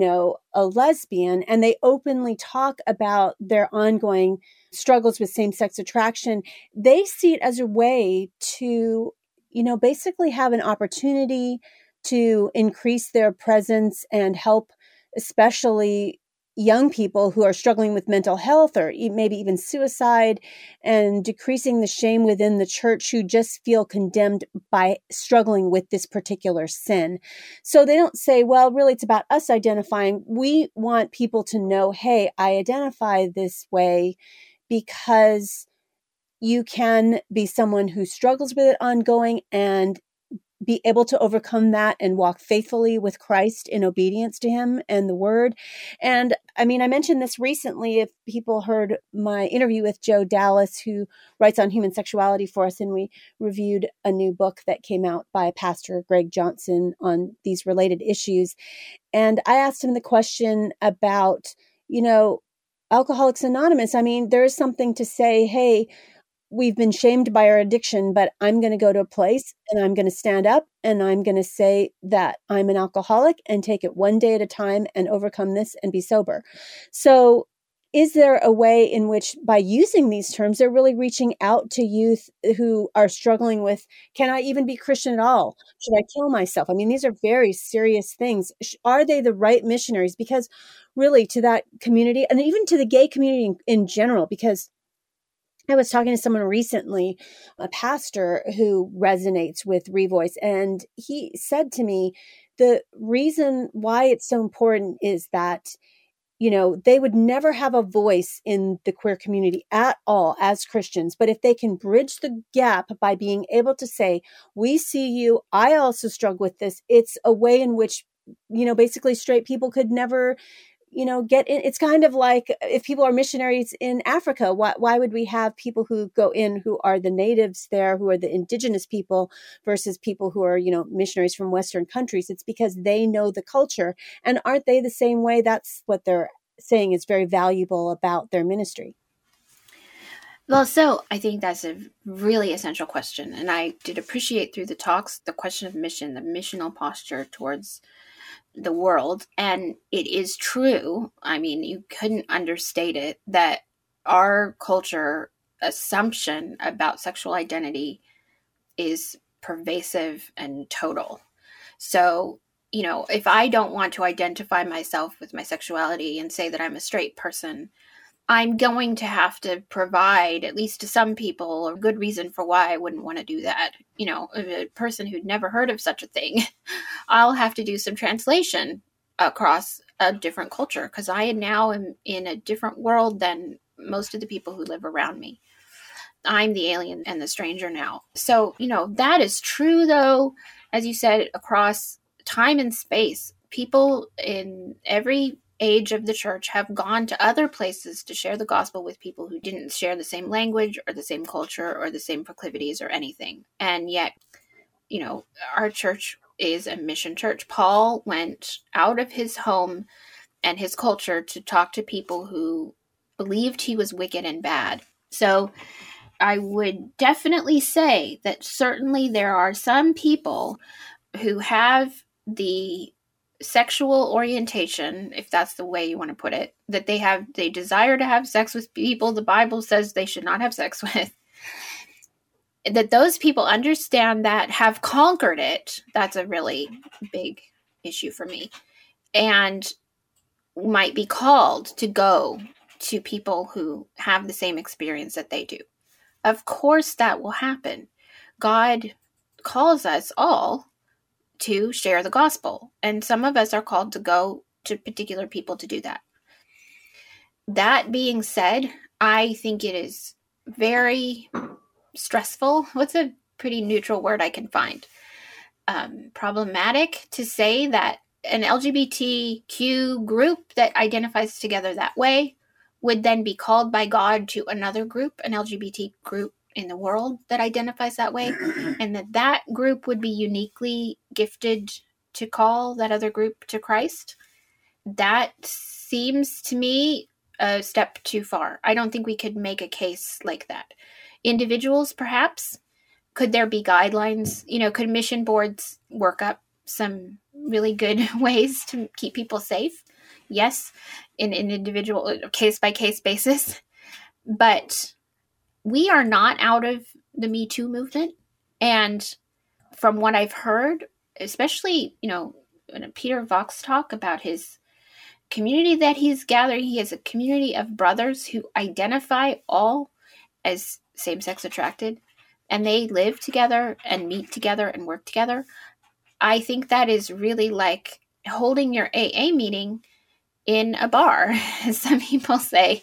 a lesbian, and they openly talk about their ongoing struggles with same-sex attraction, they see it as a way to, basically have an opportunity to increase their presence and help, especially young people who are struggling with mental health or maybe even suicide, and decreasing the shame within the church who just feel condemned by struggling with this particular sin. So they don't say, well, really, it's about us identifying. We want people to know, hey, I identify this way because you can be someone who struggles with it ongoing and be able to overcome that and walk faithfully with Christ in obedience to him and the word. And I mean, I mentioned this recently, if people heard my interview with Joe Dallas, who writes on human sexuality for us, and we reviewed a new book that came out by Pastor Greg Johnson on these related issues. And I asked him the question about, Alcoholics Anonymous. I mean, there is something to say, hey, we've been shamed by our addiction, but I'm going to go to a place and I'm going to stand up and I'm going to say that I'm an alcoholic and take it one day at a time and overcome this and be sober. So is there a way in which by using these terms, they're really reaching out to youth who are struggling with, can I even be Christian at all? Should I kill myself? I mean, these are very serious things. Are they the right missionaries? Because really to that community and even to the gay community in general, because I was talking to someone recently, a pastor who resonates with Revoice, and he said to me, the reason why it's so important is that, they would never have a voice in the queer community at all as Christians. But if they can bridge the gap by being able to say, we see you, I also struggle with this, it's a way in which, basically straight people could never get in. It's kind of like if people are missionaries in Africa, why would we have people who go in who are the natives there, who are the indigenous people versus people who are, missionaries from Western countries? It's because they know the culture. And aren't they the same way? That's what they're saying is very valuable about their ministry. Well, so I think that's a really essential question. And I did appreciate through the talks, the question of mission, the missional posture towards the world. And it is true. I mean, you couldn't understate it that our culture assumption about sexual identity is pervasive and total. So, if I don't want to identify myself with my sexuality and say that I'm a straight person, I'm going to have to provide, at least to some people, a good reason for why I wouldn't want to do that. A person who'd never heard of such a thing, I'll have to do some translation across a different culture because I now am in a different world than most of the people who live around me. I'm the alien and the stranger now. So, that is true, though, as you said, across time and space. People in every age of the church have gone to other places to share the gospel with people who didn't share the same language or the same culture or the same proclivities or anything. And yet, our church is a mission church. Paul went out of his home and his culture to talk to people who believed he was wicked and bad. So I would definitely say that certainly there are some people who have the sexual orientation, if that's the way you want to put it, that they desire to have sex with people the Bible says they should not have sex with, that those people understand that, have conquered it. That's a really big issue for me, and might be called to go to people who have the same experience that they do. Of course that will happen. God calls us all to share the gospel, and some of us are called to go to particular people to do that. That being said, I think it is very stressful. What's a pretty neutral word I can find? Problematic to say that an LGBTQ group that identifies together that way would then be called by God to another group, an LGBT group in the world that identifies that way, and that group would be uniquely gifted to call that other group to Christ. That seems to me a step too far. I don't think we could make a case like that. Individuals, perhaps. Could there be guidelines? Could mission boards work up some really good ways to keep people safe? Yes, in an individual case-by-case basis. But we are not out of the Me Too movement. And from what I've heard, especially, when Peter Vox talk about his community that he's gathered, he has a community of brothers who identify all as same-sex attracted, and they live together and meet together and work together. I think that is really like holding your AA meeting in a bar, as some people say,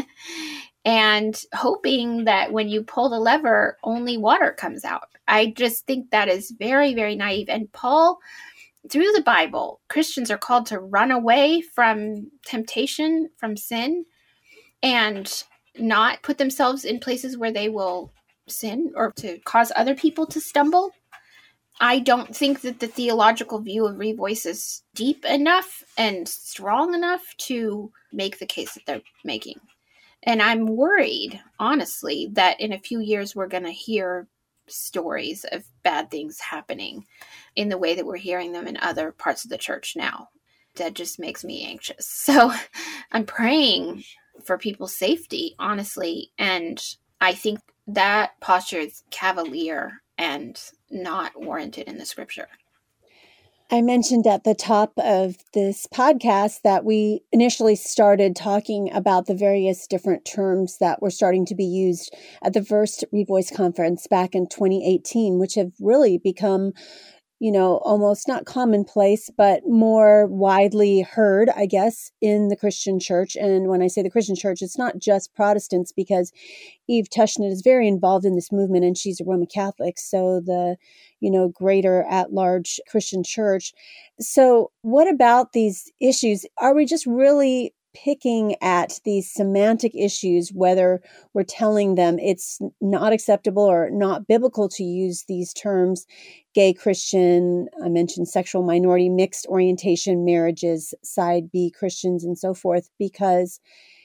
and hoping that when you pull the lever, only water comes out. I just think that is very, very naive. And Paul, through the Bible, Christians are called to run away from temptation, from sin, and not put themselves in places where they will sin or to cause other people to stumble. I don't think that the theological view of Revoice is deep enough and strong enough to make the case that they're making. And I'm worried, honestly, that in a few years we're going to hear stories of bad things happening in the way that we're hearing them in other parts of the church now. That just makes me anxious. So I'm praying for people's safety, honestly. And I think that posture is cavalier and not warranted in the scripture. I mentioned at the top of this podcast that we initially started talking about the various different terms that were starting to be used at the first Revoice conference back in 2018, which have really become, almost not commonplace, but more widely heard, I guess, in the Christian church. And when I say the Christian church, it's not just Protestants, because Eve Tushnet is very involved in this movement, and she's a Roman Catholic. So the, greater at-large Christian church. So what about these issues? Are we just really picking at these semantic issues, whether we're telling them it's not acceptable or not biblical to use these terms, gay, Christian, I mentioned sexual minority, mixed orientation marriages, side B Christians, and so forth, because,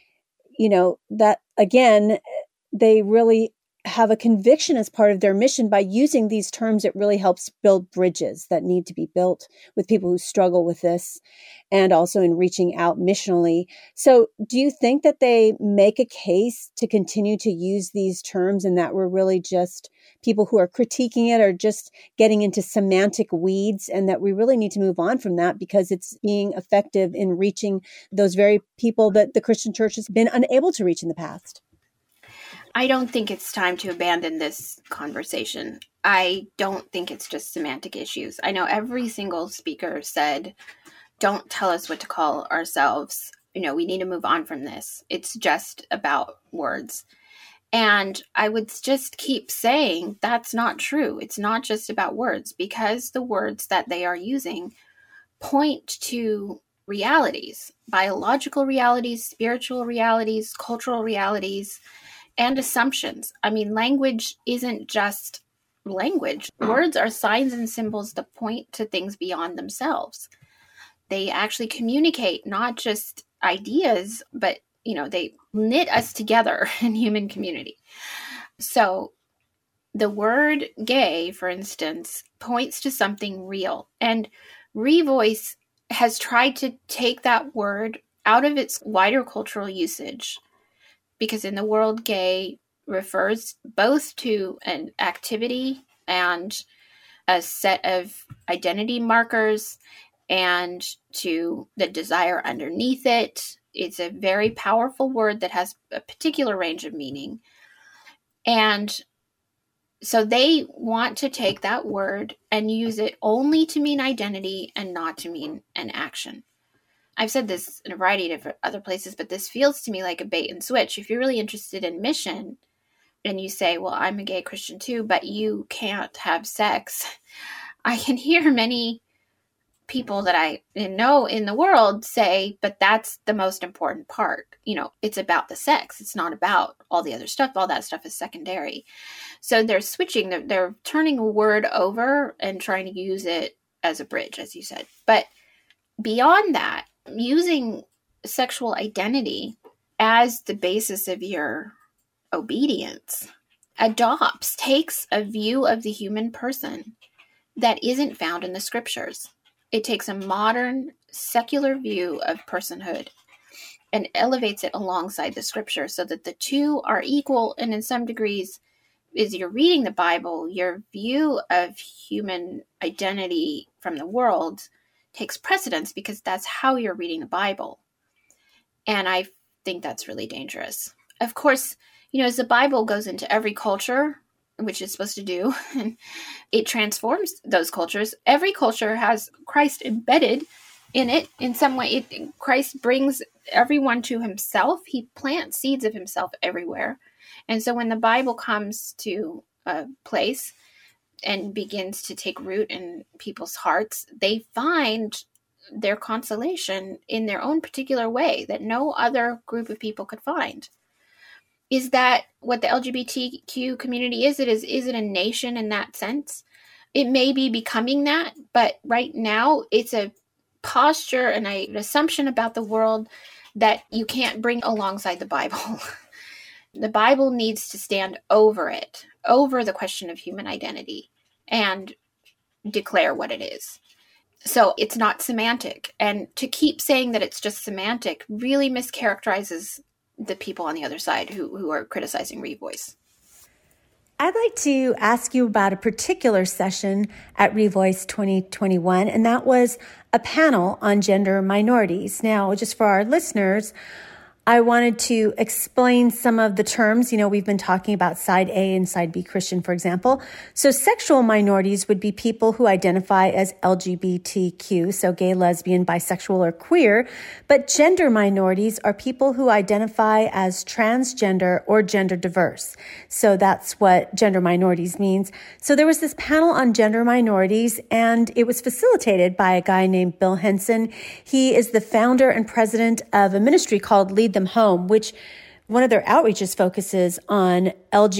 that again, they really have a conviction as part of their mission by using these terms. It really helps build bridges that need to be built with people who struggle with this, and also in reaching out missionally. So do you think that they make a case to continue to use these terms, and that we're really just people who are critiquing it or just getting into semantic weeds, and that we really need to move on from that because it's being effective in reaching those very people that the Christian church has been unable to reach in the past? I don't think it's time to abandon this conversation. I don't think it's just semantic issues. I know every single speaker said, don't tell us what to call ourselves. We need to move on from this. It's just about words. And I would just keep saying that's not true. It's not just about words, because the words that they are using point to realities, biological realities, spiritual realities, cultural realities, and assumptions. I mean, language isn't just language. Words are signs and symbols that point to things beyond themselves. They actually communicate not just ideas, but, they knit us together in human community. So The word gay, for instance, points to something real. And Revoice has tried to take that word out of its wider cultural usage, because in the world, gay refers both to an activity and a set of identity markers and to the desire underneath it. It's a very powerful word that has a particular range of meaning. And so they want to take that word and use it only to mean identity and not to mean an action. I've said this in a variety of other places, but this feels to me like a bait and switch. If you're really interested in mission and you say, well, I'm a gay Christian too, but you can't have sex, I can hear many people that I know in the world say, but that's the most important part. It's about the sex. It's not about all the other stuff. All that stuff is secondary. So they're switching, they're turning a word over and trying to use it as a bridge, as you said. But beyond that, using sexual identity as the basis of your obedience takes a view of the human person that isn't found in the scriptures. It takes a modern, secular view of personhood and elevates it alongside the scripture so that the two are equal. And in some degrees, as you're reading the Bible, your view of human identity from the world takes precedence because that's how you're reading the Bible. And I think that's really dangerous. Of course, as the Bible goes into every culture, which it's supposed to do, and it transforms those cultures. Every culture has Christ embedded in it in some way. Christ brings everyone to himself. He plants seeds of himself everywhere. And so when the Bible comes to a place and begins to take root in people's hearts, they find their consolation in their own particular way that no other group of people could find. Is that what the LGBTQ community is? Is it a nation in that sense? It may be becoming that, but right now it's a posture and an assumption about the world that you can't bring alongside the Bible. The Bible needs to stand over it, over the question of human identity, and declare what it is. So it's not semantic. And to keep saying that it's just semantic really mischaracterizes the people on the other side who are criticizing Revoice. I'd like to ask you about a particular session at Revoice 2021, and that was a panel on gender minorities. Now, just for our listeners, I wanted to explain some of the terms. We've been talking about side A and side B Christian, for example. So sexual minorities would be people who identify as LGBTQ, so gay, lesbian, bisexual, or queer. But gender minorities are people who identify as transgender or gender diverse. So that's what gender minorities means. So there was this panel on gender minorities, and it was facilitated by a guy named Bill Henson. He is the founder and president of a ministry called Lead Them Home, which one of their outreaches focuses on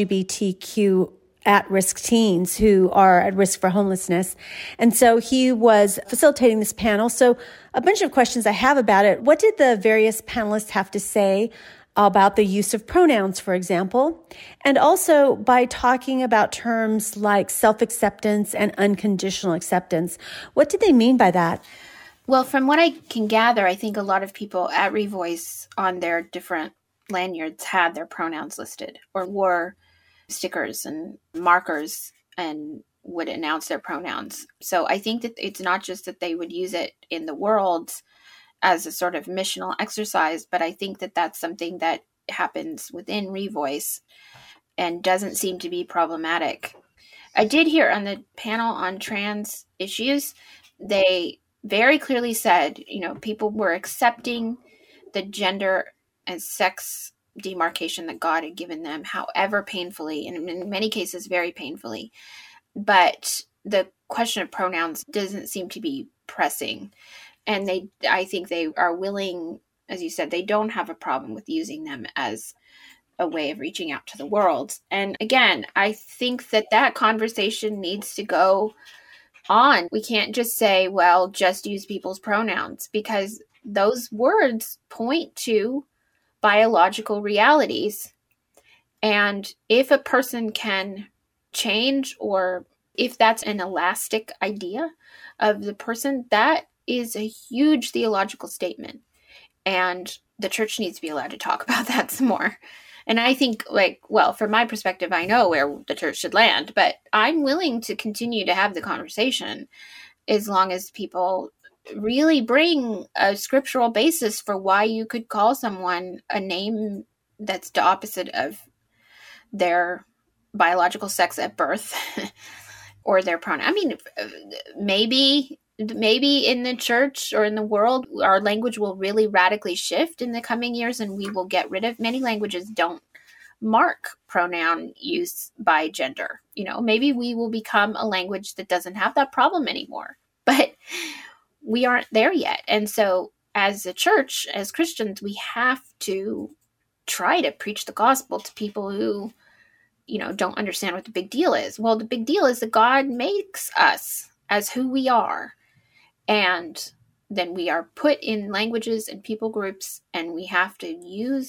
LGBTQ at-risk teens who are at risk for homelessness. And so he was facilitating this panel. So a bunch of questions I have about it. What did the various panelists have to say about the use of pronouns, for example? And also by talking about terms like self-acceptance and unconditional acceptance. What did they mean by that? Well, from what I can gather, I think a lot of people at Revoice on their different lanyards had their pronouns listed or wore stickers and markers and would announce their pronouns. So I think that it's not just that they would use it in the world as a sort of missional exercise, but I think that that's something that happens within Revoice and doesn't seem to be problematic. I did hear on the panel on trans issues, they very clearly said, people were accepting the gender and sex demarcation that God had given them, however painfully, and in many cases, very painfully. But the question of pronouns doesn't seem to be pressing. And I think they are willing, as you said, they don't have a problem with using them as a way of reaching out to the world. And again, I think that conversation needs to go on. We can't just say, well, just use people's pronouns, because those words point to biological realities. And if a person can change, or if that's an elastic idea of the person, that is a huge theological statement. And the church needs to be allowed to talk about that some more. And I think, from my perspective, I know where the church should land, but I'm willing to continue to have the conversation as long as people really bring a scriptural basis for why you could call someone a name that's the opposite of their biological sex at birth or their pronoun. I mean, maybe in the church or in the world, our language will really radically shift in the coming years, and we will get rid of many languages don't mark pronoun use by gender. Maybe we will become a language that doesn't have that problem anymore, but we aren't there yet. And so as a church, as Christians, we have to try to preach the gospel to people who, don't understand what the big deal is. Well, the big deal is that God makes us as who we are. And then we are put in languages and people groups, and we have to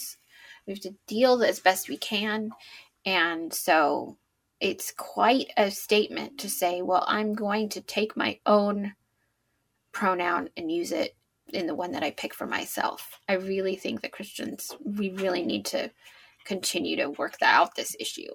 deal as best we can. And so it's quite a statement to say, well, I'm going to take my own pronoun and use it in the one that I pick for myself. I really think that Christians, we really need to continue to work out this issue.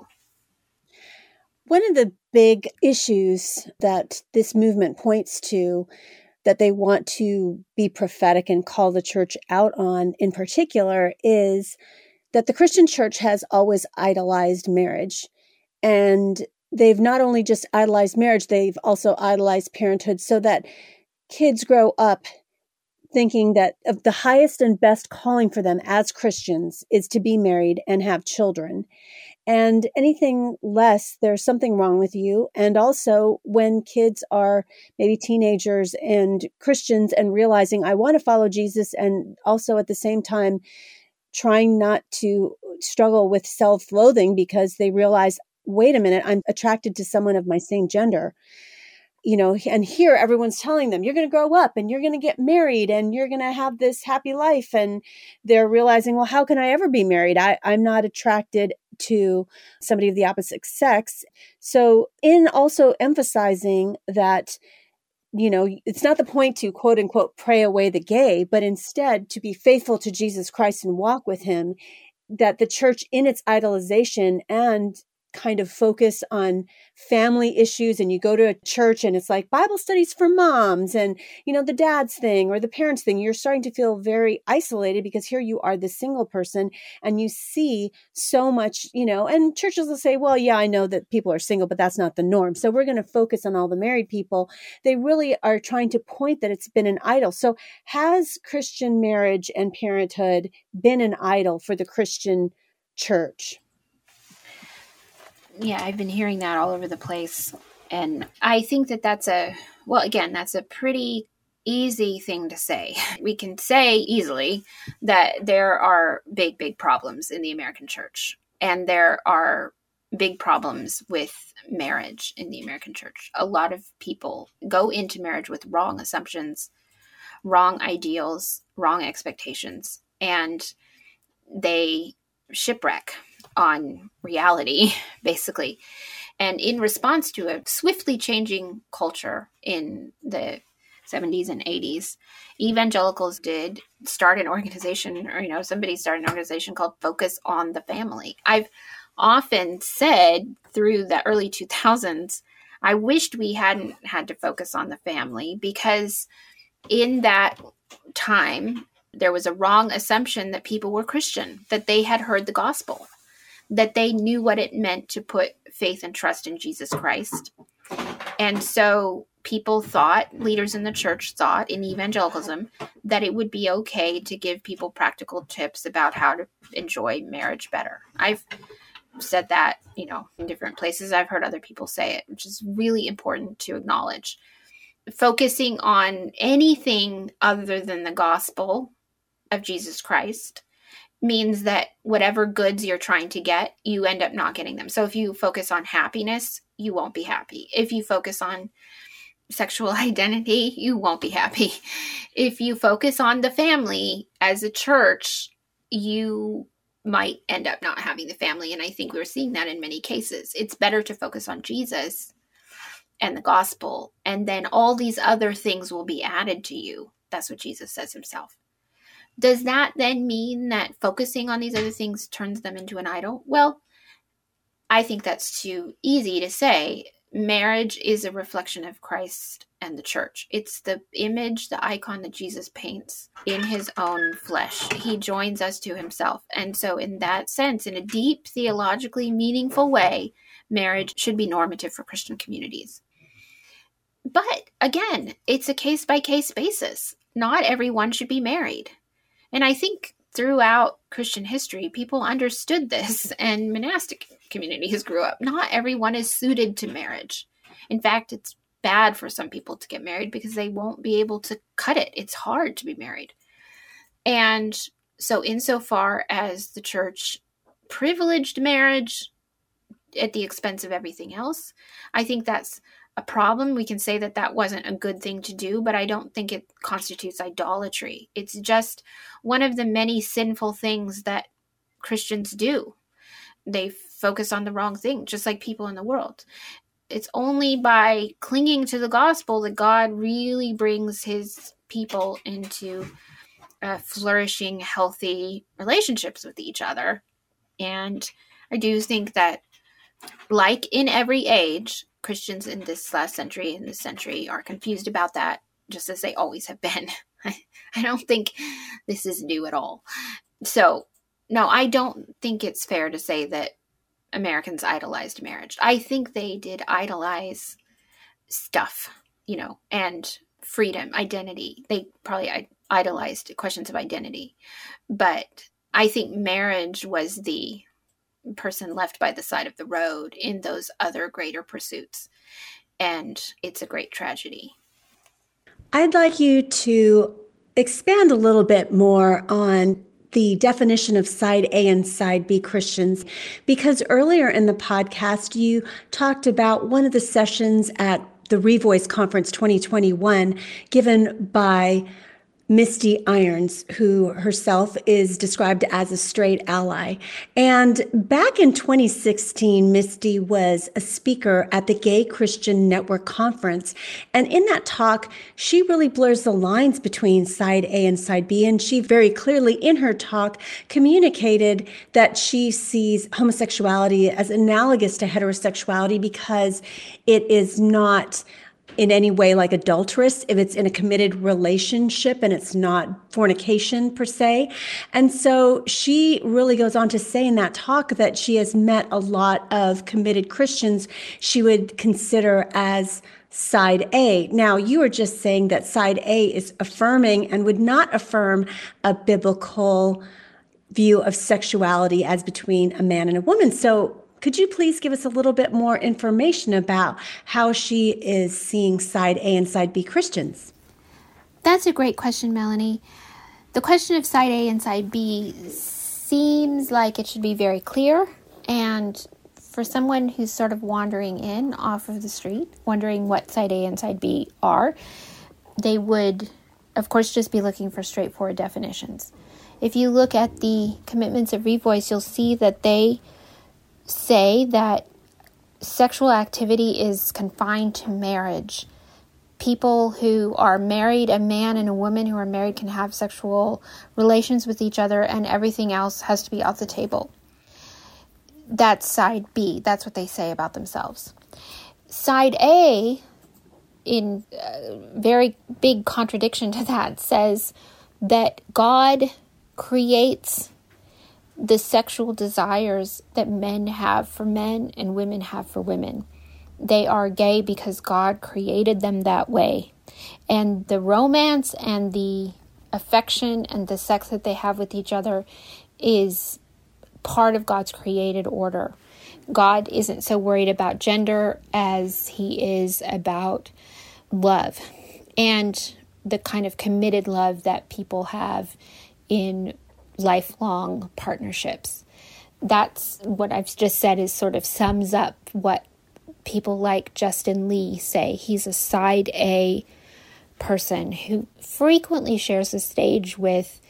One of the big issues that this movement points to, that they want to be prophetic and call the church out on in particular, is that the Christian church has always idolized marriage. And they've not only just idolized marriage, they've also idolized parenthood, so that kids grow up thinking that the highest and best calling for them as Christians is to be married and have children. And anything less, there's something wrong with you. And also when kids are maybe teenagers and Christians and realizing, I want to follow Jesus, and also at the same time trying not to struggle with self-loathing because they realize, wait a minute, I'm attracted to someone of my same gender. And here everyone's telling them, you're going to grow up and you're going to get married and you're going to have this happy life. And they're realizing, well, how can I ever be married? I'm not attracted to somebody of the opposite sex. So in also emphasizing that, it's not the point to quote unquote pray away the gay, but instead to be faithful to Jesus Christ and walk with him, that the church in its idolization and kind of focus on family issues, and you go to a church and it's like Bible studies for moms and, the dad's thing or the parents thing, you're starting to feel very isolated because here you are, this single person, and you see so much, and churches will say, well, yeah, I know that people are single, but that's not the norm. So we're going to focus on all the married people. They really are trying to point that it's been an idol. So has Christian marriage and parenthood been an idol for the Christian church? Yeah, I've been hearing that all over the place. And I think that's a pretty easy thing to say. We can say easily that there are big, big problems in the American church. And there are big problems with marriage in the American church. A lot of people go into marriage with wrong assumptions, wrong ideals, wrong expectations, and they shipwreck on reality, basically. And in response to a swiftly changing culture in the 70s and 80s, evangelicals did start an organization, or, somebody started an organization called Focus on the Family. I've often said through the early 2000s, I wished we hadn't had to focus on the family, because in that time, there was a wrong assumption that people were Christian, that they had heard the gospel, that they knew what it meant to put faith and trust in Jesus Christ. And so people thought, leaders in the church thought in evangelicalism, that it would be okay to give people practical tips about how to enjoy marriage better. I've said that, in different places. I've heard other people say it, which is really important to acknowledge. Focusing on anything other than the gospel of Jesus Christ means that whatever goods you're trying to get, you end up not getting them. So if you focus on happiness, you won't be happy. If you focus on sexual identity, you won't be happy. If you focus on the family as a church, you might end up not having the family. And I think we're seeing that in many cases. It's better to focus on Jesus and the gospel, and then all these other things will be added to you. That's what Jesus says himself. Does that then mean that focusing on these other things turns them into an idol? Well, I think that's too easy to say. Marriage is a reflection of Christ and the church. It's the image, the icon that Jesus paints in his own flesh. He joins us to himself. And so in that sense, in a deep, theologically meaningful way, marriage should be normative for Christian communities. But again, it's a case-by-case basis. Not everyone should be married. And I think throughout Christian history, people understood this, and monastic communities grew up. Not everyone is suited to marriage. In fact, it's bad for some people to get married because they won't be able to cut it. It's hard to be married. And so insofar as the church privileged marriage at the expense of everything else, I think that's a problem. We can say that that wasn't a good thing to do, but I don't think it constitutes idolatry. It's just one of the many sinful things that Christians do. They focus on the wrong thing, just like people in the world. It's only by clinging to the gospel that God really brings his people into flourishing, healthy relationships with each other. And I do think that, like in every age, Christians in this last century and this century are confused about that, just as they always have been. I don't think this is new at all. So, no, I don't think it's fair to say that Americans idolized marriage. I think they did idolize stuff, and freedom, identity. They probably idolized questions of identity. But I think marriage was the person left by the side of the road in those other greater pursuits. And it's a great tragedy. I'd like you to expand a little bit more on the definition of side A and side B Christians, because earlier in the podcast, you talked about one of the sessions at the Revoice Conference 2021 given by Misty Irons, who herself is described as a straight ally. And back in 2016, Misty was a speaker at the Gay Christian Network Conference. And in that talk, she really blurs the lines between side A and side B. And she very clearly in her talk communicated that she sees homosexuality as analogous to heterosexuality because it is not in any way like adulterous if it's in a committed relationship and it's not fornication per se. And so she really goes on to say in that talk that she has met a lot of committed Christians she would consider as side A. Now, you were just saying that side A is affirming and would not affirm a biblical view of sexuality as between a man and a woman. So could you please give us a little bit more information about how she is seeing side A and side B Christians? That's a great question, Melanie. The question of side A and side B seems like it should be very clear. And for someone who's sort of wandering in off of the street, wondering what side A and side B are, they would, of course, just be looking for straightforward definitions. If you look at the commitments of Revoice, you'll see that they say that sexual activity is confined to marriage. People who are married, a man and a woman who are married, can have sexual relations with each other, and everything else has to be off the table. That's side B. That's what they say about themselves. Side A, in very big contradiction to that, says that God creates the sexual desires that men have for men and women have for women. They are gay because God created them that way. And the romance and the affection and the sex that they have with each other is part of God's created order. God isn't so worried about gender as he is about love and the kind of committed love that people have in lifelong partnerships. That's what I've just said is sort of sums up what people like Justin Lee say. He's a side A person who frequently shares the stage with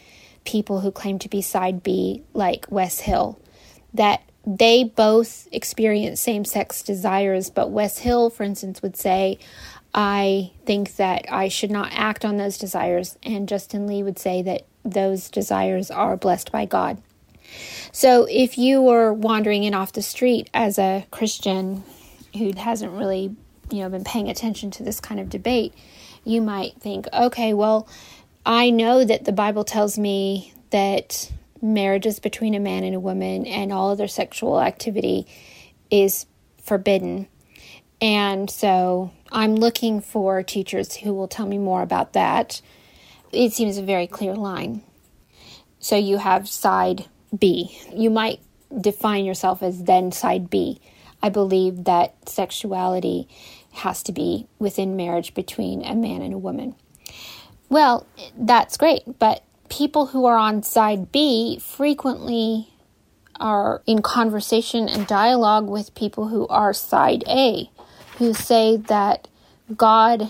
people who claim to be side B, like Wes Hill, that they both experience same-sex desires, but Wes Hill, for instance, would say, I think that I should not act on those desires, and Justin Lee would say that those desires are blessed by God. So if you were wandering in off the street as a Christian who hasn't really, been paying attention to this kind of debate, you might think, okay, well, I know that the Bible tells me that marriage is between a man and a woman and all other sexual activity is forbidden. And so I'm looking for teachers who will tell me more about that. It seems a very clear line. So you have side B. You might define yourself as then side B. I believe that sexuality has to be within marriage between a man and a woman. Well, that's great, but people who are on side B frequently are in conversation and dialogue with people who are side A, who say that God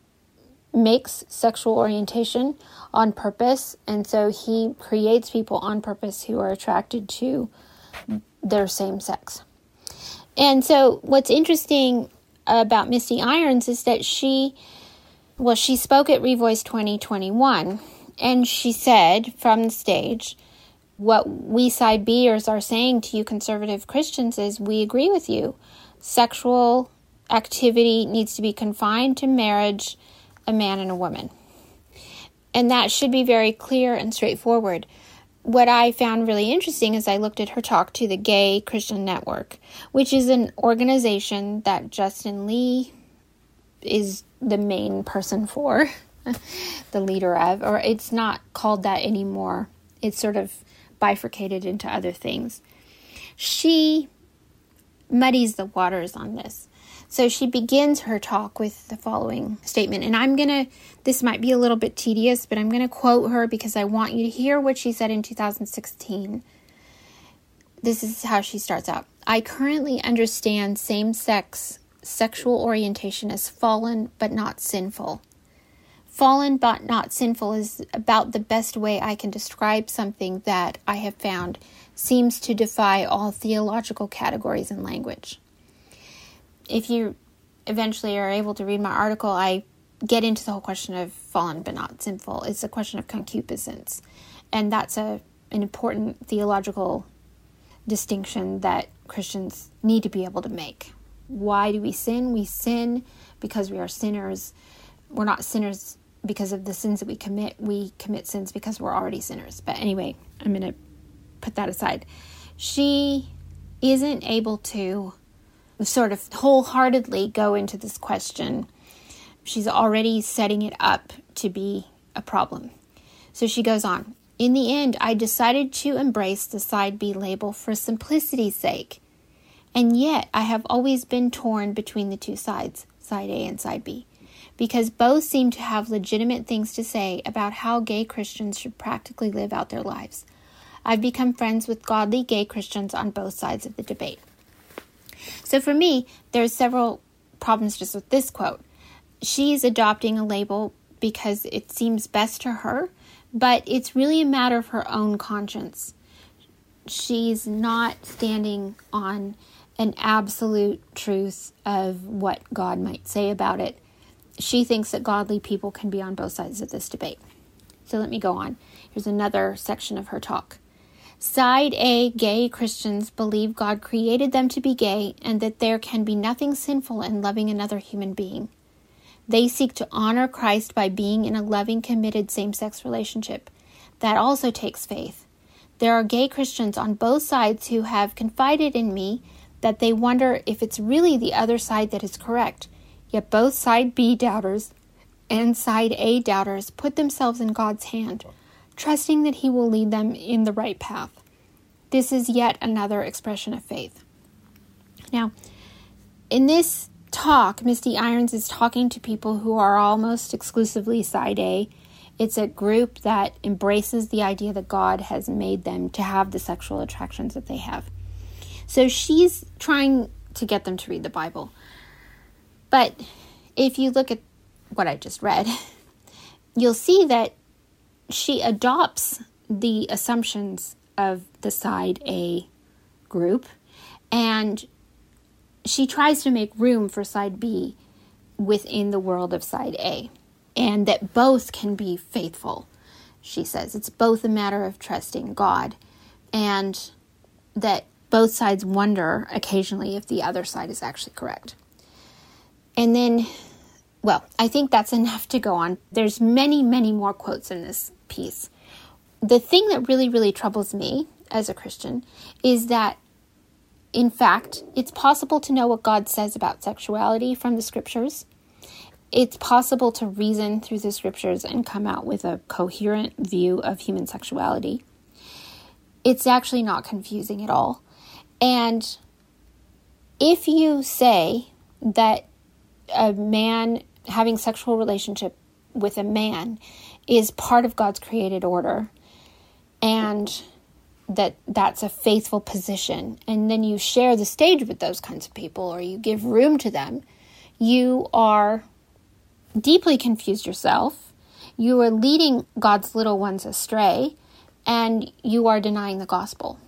makes sexual orientation on purpose, and so he creates people on purpose who are attracted to their same sex. And so what's interesting about Misty Irons is that she spoke at Revoice 2021, and she said from the stage, what we side B'ers are saying to you conservative Christians is, we agree with you. Sexual activity needs to be confined to marriage, a man and a woman. And that should be very clear and straightforward. What I found really interesting is I looked at her talk to the Gay Christian Network, which is an organization that Justin Lee is the main person for, the leader of, or it's not called that anymore. It's sort of bifurcated into other things. She muddies the waters on this. So she begins her talk with the following statement, and this might be a little bit tedious, but I'm going to quote her because I want you to hear what she said in 2016. This is how she starts out. I currently understand same-sex sexual orientation as fallen but not sinful. Fallen but not sinful is about the best way I can describe something that I have found seems to defy all theological categories and language. If you eventually are able to read my article, I get into the whole question of fallen but not sinful. It's a question of concupiscence. And that's an important theological distinction that Christians need to be able to make. Why do we sin? We sin because we are sinners. We're not sinners because of the sins that we commit. We commit sins because we're already sinners. But anyway, I'm going to put that aside. She isn't able to sort of wholeheartedly go into this question. She's already setting it up to be a problem. So she goes on. In the end, I decided to embrace the side B label for simplicity's sake. And yet, I have always been torn between the two sides, side A and side B, because both seem to have legitimate things to say about how gay Christians should practically live out their lives. I've become friends with godly gay Christians on both sides of the debate. So for me, there's several problems just with this quote. She's adopting a label because it seems best to her, but it's really a matter of her own conscience. She's not standing on an absolute truth of what God might say about it. She thinks that godly people can be on both sides of this debate. So let me go on. Here's another section of her talk. Side A gay Christians believe God created them to be gay and that there can be nothing sinful in loving another human being. They seek to honor Christ by being in a loving, committed same-sex relationship. That also takes faith. There are gay Christians on both sides who have confided in me that they wonder if it's really the other side that is correct. Yet both side B doubters and side A doubters put themselves in God's hand, trusting that he will lead them in the right path. This is yet another expression of faith. Now, in this talk, Misty Irons is talking to people who are almost exclusively side A. It's a group that embraces the idea that God has made them to have the sexual attractions that they have. So she's trying to get them to read the Bible. But if you look at what I just read, you'll see that she adopts the assumptions of the Side A group, and she tries to make room for Side B within the world of Side A, and that both can be faithful. She says it's both a matter of trusting God, and that both sides wonder occasionally if the other side is actually correct. And then, well, I think that's enough to go on. There's many, many more quotes in this piece. The thing that really, really troubles me as a Christian is that, in fact, it's possible to know what God says about sexuality from the scriptures. It's possible to reason through the scriptures and come out with a coherent view of human sexuality. It's actually not confusing at all. And if you say that a man having sexual relationship with a man is part of God's created order, and that's a faithful position, and then you share the stage with those kinds of people, or you give room to them, you are deeply confused yourself, you are leading God's little ones astray, and you are denying the gospel.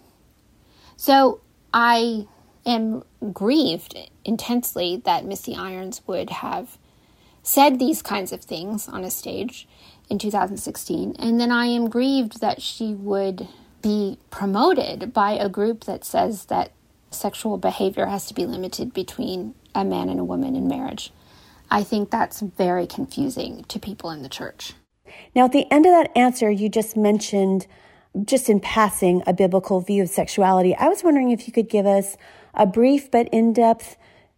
So I am grieved intensely that Missy Irons would have said these kinds of things on a stage in 2016, and then I am grieved that she would be promoted by a group that says that sexual behavior has to be limited between a man and a woman in marriage. I think that's very confusing to people in the church. Now, at the end of that answer, you just mentioned, just in passing, a biblical view of sexuality. I was wondering if you could give us a brief but in-depth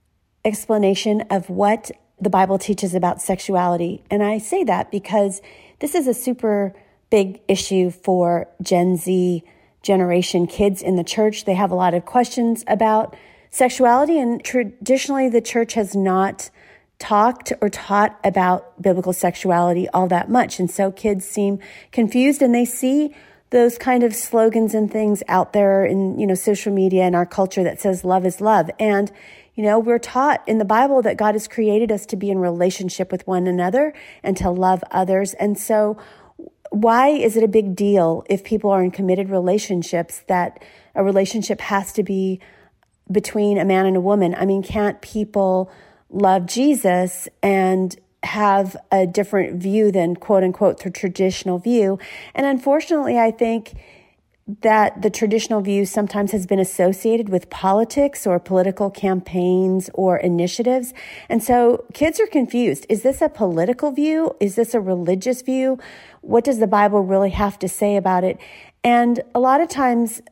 explanation of what the Bible teaches about sexuality. And I say that because this is a super big issue for Gen Z generation kids in the church. They have a lot of questions about sexuality, and traditionally the church has not talked or taught about biblical sexuality all that much. And so kids seem confused, and they see those kind of slogans and things out there in, social media and our culture that says love is love. And, we're taught in the Bible that God has created us to be in relationship with one another and to love others. And so why is it a big deal if people are in committed relationships that a relationship has to be between a man and a woman? I mean, can't people love Jesus and have a different view than, quote unquote, the traditional view? And unfortunately, I think that the traditional view sometimes has been associated with politics or political campaigns or initiatives. And so kids are confused. Is this a political view? Is this a religious view? What does the Bible really have to say about it? And a lot of times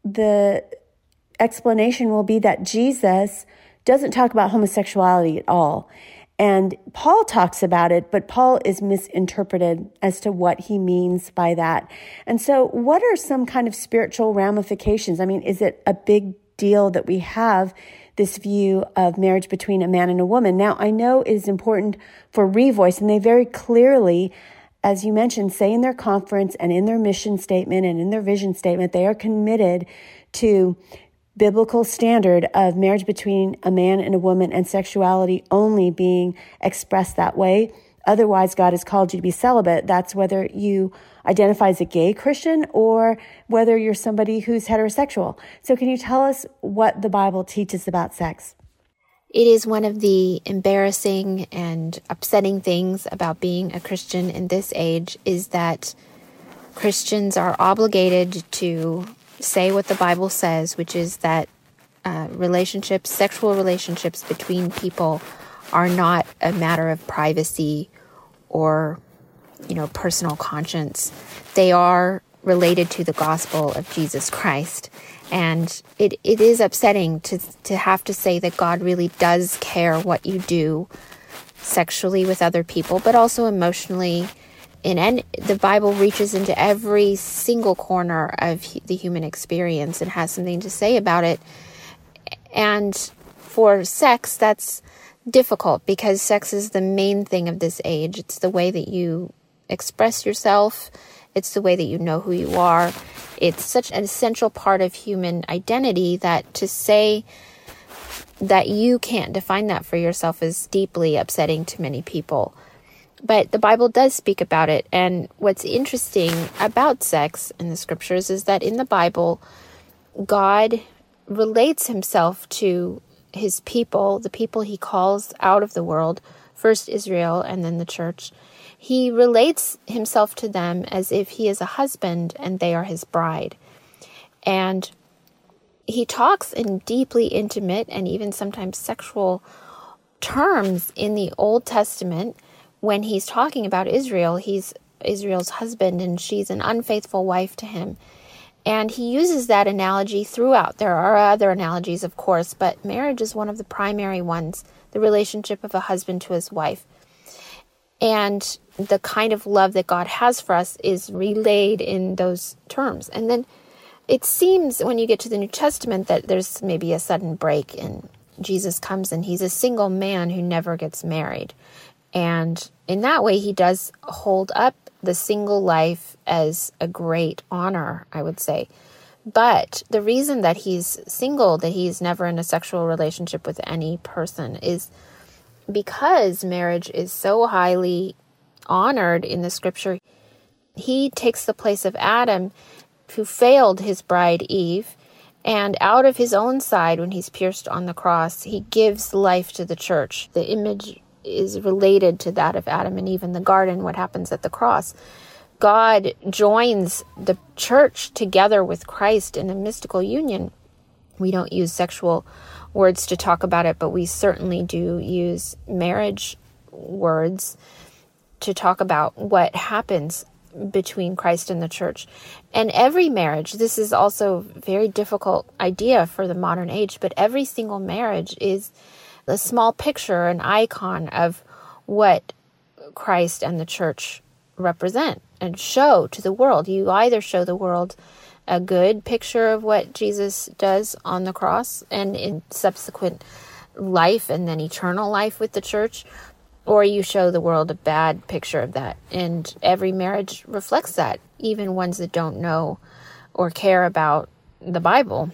the explanation will be that Jesus doesn't talk about homosexuality at all. And Paul talks about it, but Paul is misinterpreted as to what he means by that. And so what are some kind of spiritual ramifications? I mean, is it a big deal that we have this view of marriage between a man and a woman? Now, I know it is important for Revoice, and they very clearly, as you mentioned, say in their conference and in their mission statement and in their vision statement, they are committed to biblical standard of marriage between a man and a woman and sexuality only being expressed that way. Otherwise, God has called you to be celibate. That's whether you identify as a gay Christian or whether you're somebody who's heterosexual. So can you tell us what the Bible teaches about sex? It is one of the embarrassing and upsetting things about being a Christian in this age is that Christians are obligated to say what the Bible says, which is that sexual relationships between people are not a matter of privacy or, personal conscience. They are related to the gospel of Jesus Christ. And it is upsetting to have to say that God really does care what you do sexually with other people, but also emotionally. And the Bible reaches into every single corner of the human experience and has something to say about it. And for sex, that's difficult because sex is the main thing of this age. It's the way that you express yourself. It's the way that you know who you are. It's such an essential part of human identity that to say that you can't define that for yourself is deeply upsetting to many people. But the Bible does speak about it. And what's interesting about sex in the scriptures is that in the Bible, God relates himself to his people, the people he calls out of the world, first Israel and then the church. He relates himself to them as if he is a husband and they are his bride. And he talks in deeply intimate and even sometimes sexual terms in the Old Testament. When he's talking about Israel, he's Israel's husband and she's an unfaithful wife to him. And he uses that analogy throughout. There are other analogies, of course, but marriage is one of the primary ones, the relationship of a husband to his wife. And the kind of love that God has for us is relayed in those terms. And then it seems when you get to the New Testament that there's maybe a sudden break, and Jesus comes and he's a single man who never gets married. And in that way, he does hold up the single life as a great honor, I would say. But the reason that he's single, that he's never in a sexual relationship with any person, is because marriage is so highly honored in the scripture. He takes the place of Adam, who failed his bride Eve, and out of his own side, when he's pierced on the cross, he gives life to the church. The image is related to that of Adam and Eve in the garden, what happens at the cross. God joins the church together with Christ in a mystical union. We don't use sexual words to talk about it, but we certainly do use marriage words to talk about what happens between Christ and the church. And every marriage, this is also a very difficult idea for the modern age, but every single marriage is a small picture, an icon of what Christ and the church represent and show to the world. You either show the world a good picture of what Jesus does on the cross and in subsequent life and then eternal life with the church, or you show the world a bad picture of that. And every marriage reflects that, even ones that don't know or care about the Bible.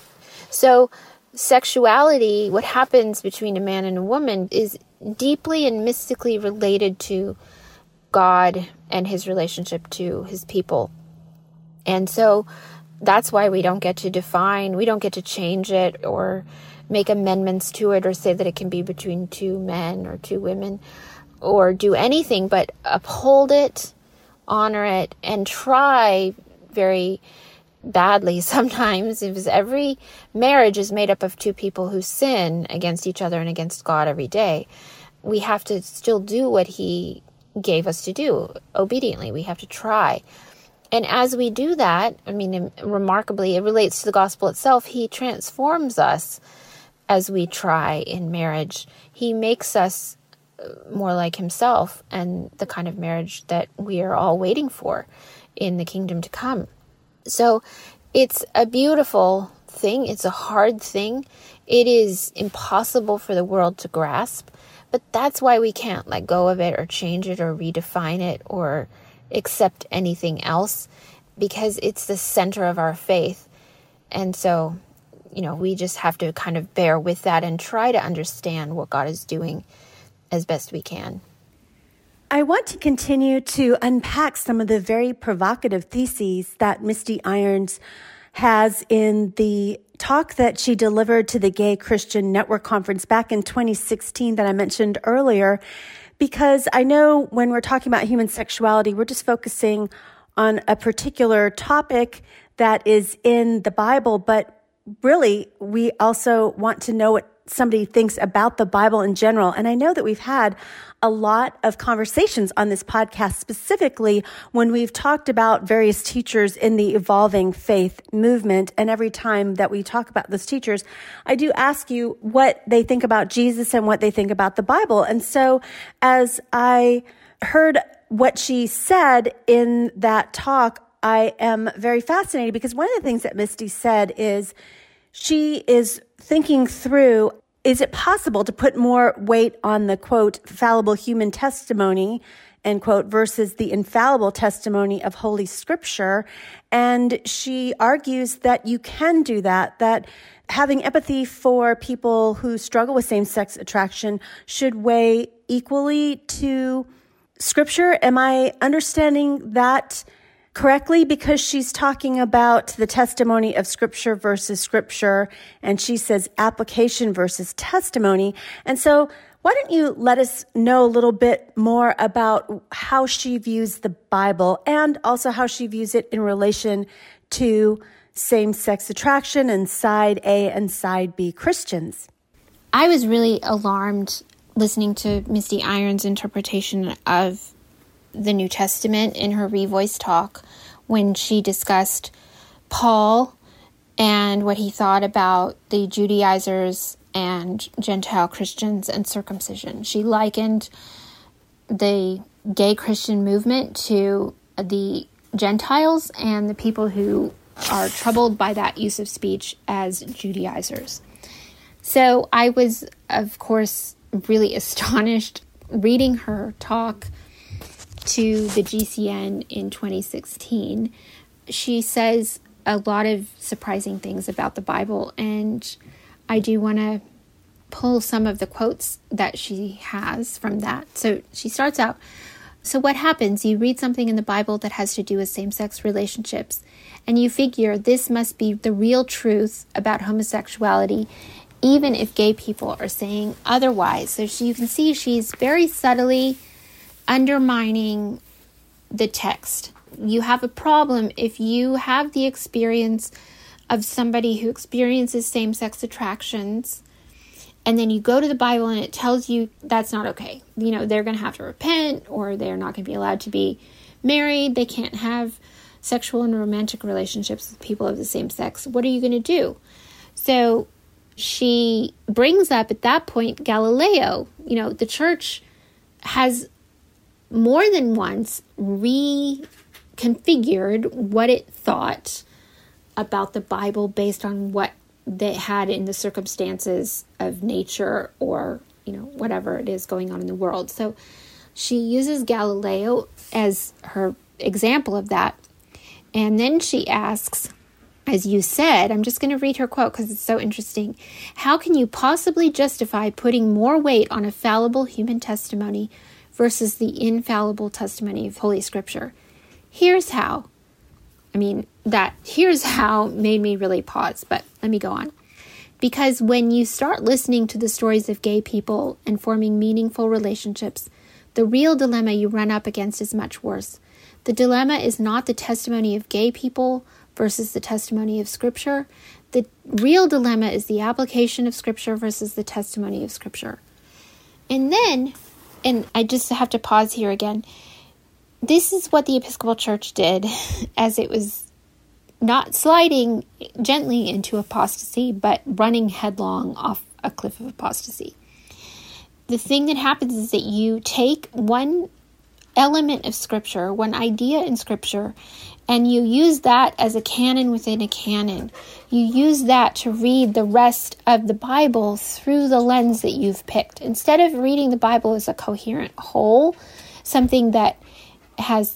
So sexuality, what happens between a man and a woman, is deeply and mystically related to God and his relationship to his people. And so that's why we don't get to define, we don't get to change it or make amendments to it or say that it can be between two men or two women or do anything but uphold it, honor it, and try very badly sometimes, because every marriage is made up of two people who sin against each other and against God every day. We have to still do what he gave us to do obediently. We have to try. And as we do that, I mean, remarkably, it relates to the gospel itself. He transforms us as we try in marriage. He makes us more like himself and the kind of marriage that we are all waiting for in the kingdom to come. So it's a beautiful thing. It's a hard thing. It is impossible for the world to grasp, but that's why we can't let go of it or change it or redefine it or accept anything else, because it's the center of our faith. And so, we just have to kind of bear with that and try to understand what God is doing as best we can. I want to continue to unpack some of the very provocative theses that Misty Irons has in the talk that she delivered to the Gay Christian Network Conference back in 2016 that I mentioned earlier, because I know when we're talking about human sexuality, we're just focusing on a particular topic that is in the Bible, but really we also want to know what somebody thinks about the Bible in general. And I know that we've had a lot of conversations on this podcast, specifically when we've talked about various teachers in the evolving faith movement. And every time that we talk about those teachers, I do ask you what they think about Jesus and what they think about the Bible. And so as I heard what she said in that talk, I am very fascinated, because one of the things that Misty said is she is thinking through, is it possible to put more weight on the, quote, fallible human testimony, end quote, versus the infallible testimony of Holy Scripture? And she argues that you can do that having empathy for people who struggle with same-sex attraction should weigh equally to Scripture? Am I understanding that correctly? Because she's talking about the testimony of Scripture versus Scripture, and she says application versus testimony. And so why don't you let us know a little bit more about how she views the Bible and also how she views it in relation to same-sex attraction and side A and side B Christians? I was really alarmed listening to Misty Iron's interpretation of the New Testament in her Revoice talk when she discussed Paul and what he thought about the Judaizers and Gentile Christians and circumcision. She likened the gay Christian movement to the Gentiles and the people who are troubled by that use of speech as Judaizers. So I was, of course, really astonished reading her talk to the GCN in 2016. She says a lot of surprising things about the Bible, and I do want to pull some of the quotes that she has from that. So she starts out, so what happens? You read something in the Bible that has to do with same-sex relationships, and you figure this must be the real truth about homosexuality, even if gay people are saying otherwise. So you can see she's very subtly undermining the text. You have a problem if you have the experience of somebody who experiences same-sex attractions, and then you go to the Bible and it tells you that's not okay. You know, they're going to have to repent, or they're not going to be allowed to be married. They can't have sexual and romantic relationships with people of the same sex. What are you going to do? So she brings up at that point Galileo. You know, the church has more than once reconfigured what it thought about the Bible based on what they had in the circumstances of nature, or, you know, whatever it is going on in the world. So she uses Galileo as her example of that. And then she asks, as you said, I'm just going to read her quote because it's so interesting. How can you possibly justify putting more weight on a fallible human testimony versus the infallible testimony of Holy Scripture? Here's how. Here's how made me really pause, but let me go on. Because when you start listening to the stories of gay people and forming meaningful relationships, the real dilemma you run up against is much worse. The dilemma is not the testimony of gay people versus the testimony of Scripture. The real dilemma is the application of Scripture versus the testimony of Scripture. And then, and I just have to pause here again, this is what the Episcopal Church did as it was not sliding gently into apostasy, but running headlong off a cliff of apostasy. The thing that happens is that you take one element of Scripture, one idea in Scripture, and you use that as a canon within a canon. You use that to read the rest of the Bible through the lens that you've picked. Instead of reading the Bible as a coherent whole, something that has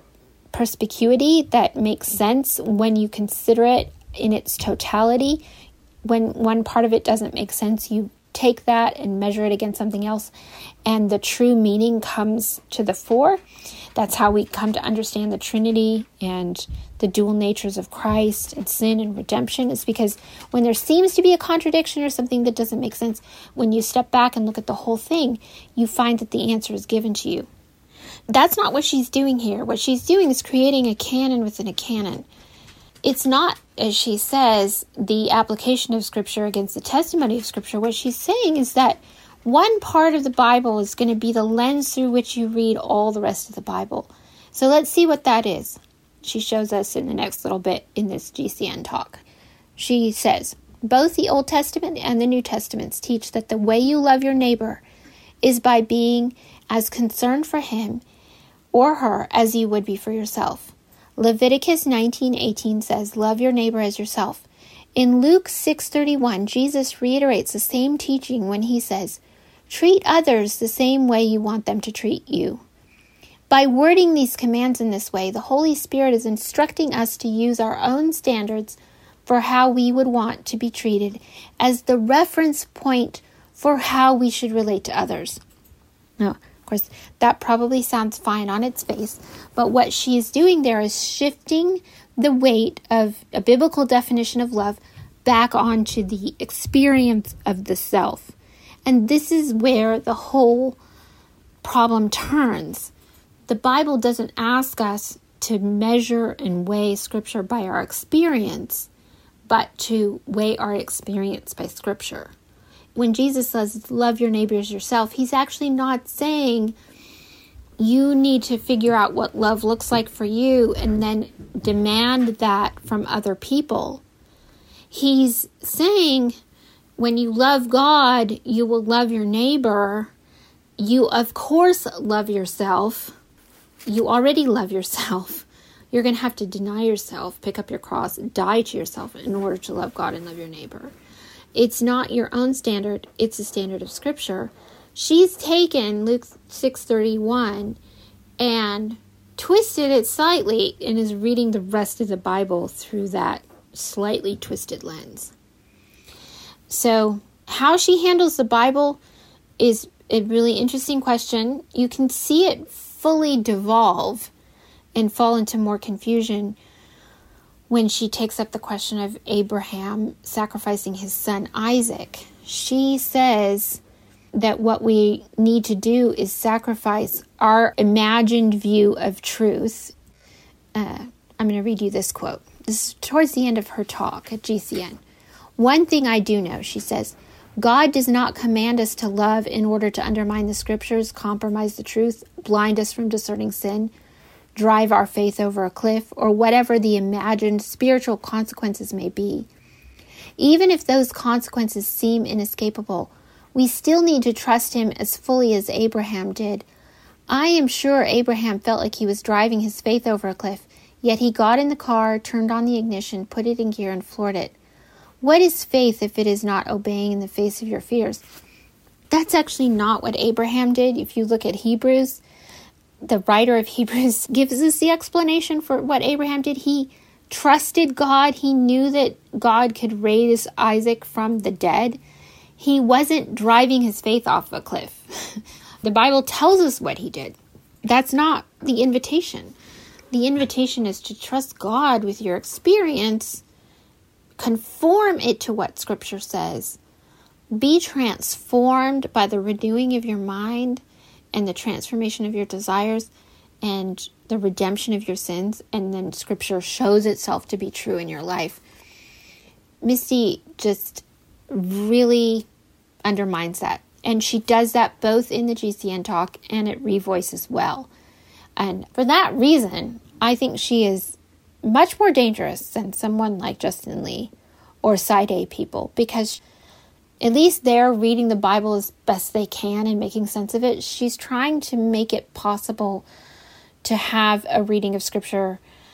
perspicuity, that makes sense when you consider it in its totality. When one part of it doesn't make sense, you take that and measure it against something else, and the true meaning comes to the fore. That's how we come to understand the Trinity and the dual natures of Christ and sin and redemption. It's because when there seems to be a contradiction or something that doesn't make sense, when you step back and look at the whole thing, you find that the answer is given to you. That's not what she's doing here. What she's doing is creating a canon within a canon. It's not, as she says, the application of Scripture against the testimony of Scripture. What she's saying is that one part of the Bible is going to be the lens through which you read all the rest of the Bible. So let's see what that is. She shows us in the next little bit in this GCN talk. She says, both the Old Testament and the New Testaments teach that the way you love your neighbor is by being as concerned for him or her as you would be for yourself. Leviticus 19:18 says, love your neighbor as yourself. In Luke 6:31, Jesus reiterates the same teaching when he says, treat others the same way you want them to treat you. By wording these commands in this way, the Holy Spirit is instructing us to use our own standards for how we would want to be treated as the reference point for how we should relate to others. Now, of course, that probably sounds fine on its face, but what she is doing there is shifting the weight of a biblical definition of love back onto the experience of the self. And this is where the whole problem turns. The Bible doesn't ask us to measure and weigh Scripture by our experience, but to weigh our experience by Scripture. When Jesus says, love your neighbor as yourself, he's actually not saying you need to figure out what love looks like for you and then demand that from other people. He's saying when you love God, you will love your neighbor. You, of course, love yourself. You already love yourself. You're going to have to deny yourself, pick up your cross, die to yourself in order to love God and love your neighbor. It's not your own standard. It's the standard of Scripture. She's taken Luke 6:31 and twisted it slightly and is reading the rest of the Bible through that slightly twisted lens. So how she handles the Bible is a really interesting question. You can see it fully devolve and fall into more confusion when she takes up the question of Abraham sacrificing his son Isaac. She says that what we need to do is sacrifice our imagined view of truth. I'm going to read you this quote. This is towards the end of her talk at GCN. One thing I do know, she says, God does not command us to love in order to undermine the Scriptures, compromise the truth, blind us from discerning sin, drive our faith over a cliff, or whatever the imagined spiritual consequences may be. Even if those consequences seem inescapable, we still need to trust him as fully as Abraham did. I am sure Abraham felt like he was driving his faith over a cliff, yet he got in the car, turned on the ignition, put it in gear, and floored it. What is faith if it is not obeying in the face of your fears? That's actually not what Abraham did. If you look at Hebrews, the writer of Hebrews gives us the explanation for what Abraham did. He trusted God. He knew that God could raise Isaac from the dead. He wasn't driving his faith off a cliff. The Bible tells us what he did. That's not the invitation. The invitation is to trust God with your experience, conform it to what Scripture says, be transformed by the renewing of your mind and the transformation of your desires and the redemption of your sins, and then Scripture shows itself to be true in your life. Misty just really undermines that. And she does that both in the GCN talk and at Revoice as well. And for that reason, I think she is much more dangerous than someone like Justin Lee or Side A people, because at least they're reading the Bible as best they can and making sense of it. She's trying to make it possible to have a reading of Scripture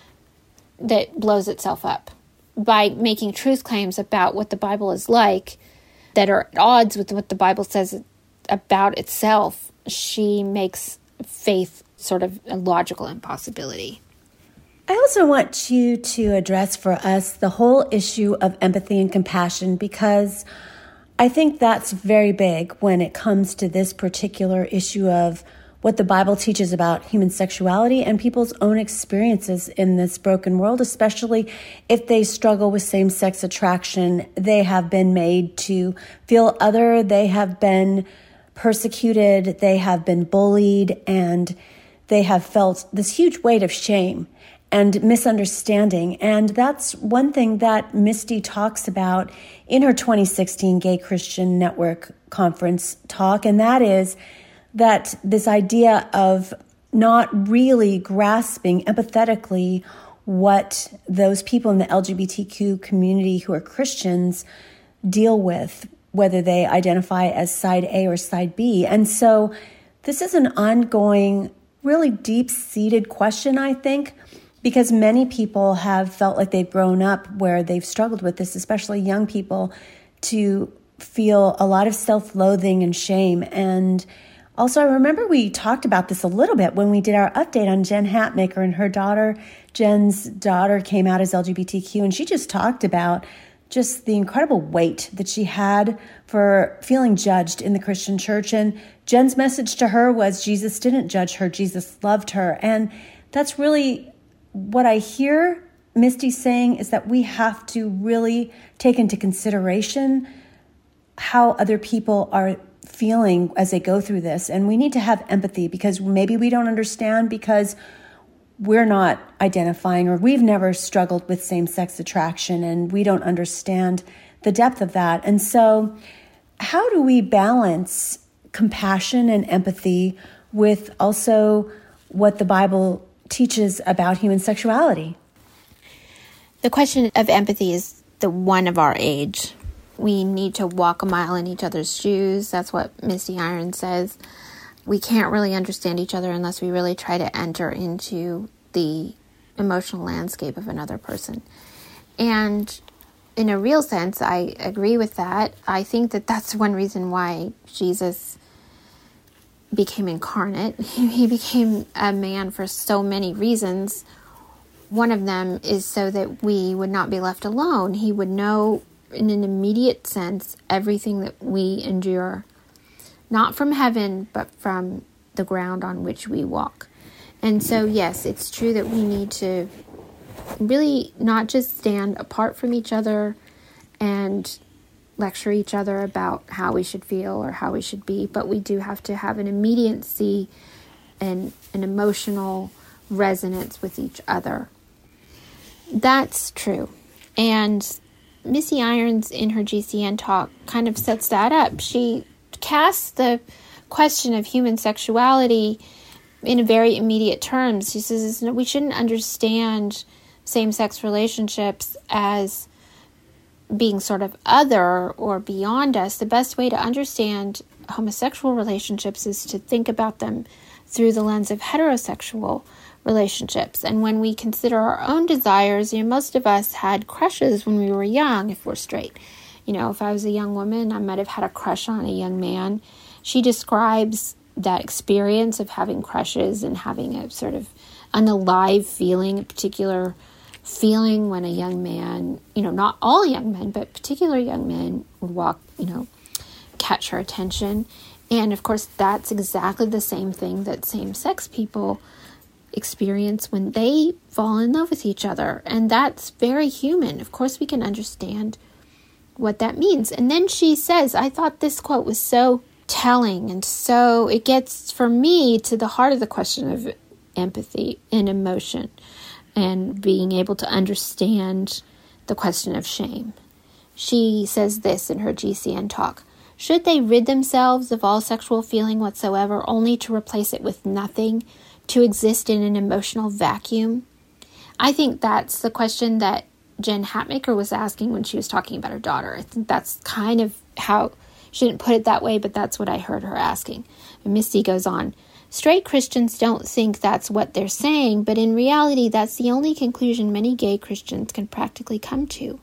that blows itself up by making truth claims about what the Bible is like that are at odds with what the Bible says about itself. She makes faith sort of a logical impossibility. I also want you to address for us the whole issue of empathy and compassion, because I think that's very big when it comes to this particular issue of what the Bible teaches about human sexuality and people's own experiences in this broken world, especially if they struggle with same-sex attraction. They have been made to feel other, they have been persecuted, they have been bullied, and they have felt this huge weight of shame and misunderstanding. And that's one thing that Misty talks about in her 2016 Gay Christian Network Conference talk, and that is that this idea of not really grasping empathetically what those people in the LGBTQ community who are Christians deal with, whether they identify as side A or side B. And so this is an ongoing, really deep-seated question, I think, because many people have felt like they've grown up where they've struggled with this, especially young people, to feel a lot of self-loathing and shame. And also, I remember we talked about this a little bit when we did our update on Jen Hatmaker, and her daughter, Jen's daughter, came out as LGBTQ, and she just talked about just the incredible weight that she had for feeling judged in the Christian church. And Jen's message to her was Jesus didn't judge her, Jesus loved her. And that's really what I hear Misty saying, is that we have to really take into consideration how other people are feeling as they go through this. And we need to have empathy, because maybe we don't understand because we're not identifying, or we've never struggled with same-sex attraction, and we don't understand the depth of that. And so how do we balance compassion and empathy with also what the Bible teaches about human sexuality? The question of empathy is the one of our age. We need to walk a mile in each other's shoes. That's what Misty Irons says. We can't really understand each other unless we really try to enter into the emotional landscape of another person. And in a real sense, I agree with that. I think that that's one reason why Jesus became incarnate. He became a man for so many reasons. One of them is so that we would not be left alone. He would know in an immediate sense everything that we endure, not from heaven, but from the ground on which we walk. And so, yes, it's true that we need to really not just stand apart from each other and lecture each other about how we should feel or how we should be, but we do have to have an immediacy and an emotional resonance with each other. That's true. And Misty Irons in her GCN talk kind of sets that up. She casts the question of human sexuality in very immediate terms. She says we shouldn't understand same-sex relationships as being sort of other or beyond us. The best way to understand homosexual relationships is to think about them through the lens of heterosexual relationships. And when we consider our own desires, most of us had crushes when we were young, if we're straight. If I was a young woman, I might have had a crush on a young man. She describes that experience of having crushes and having a sort of unalive feeling, a particular feeling when a young man, not all young men, but particular young men would walk, catch her attention. And of course, that's exactly the same thing that same-sex people experience when they fall in love with each other. And that's very human. Of course, we can understand what that means. And then she says, I thought this quote was so telling, and so it gets, for me, to the heart of the question of empathy and emotion and being able to understand the question of shame. She says this in her GCN talk: should they rid themselves of all sexual feeling whatsoever only to replace it with nothing, to exist in an emotional vacuum? I think that's the question that Jen Hatmaker was asking when she was talking about her daughter. I think that's kind of how, she didn't put it that way, but that's what I heard her asking. And Misty goes on, straight Christians don't think that's what they're saying, but in reality, that's the only conclusion many gay Christians can practically come to.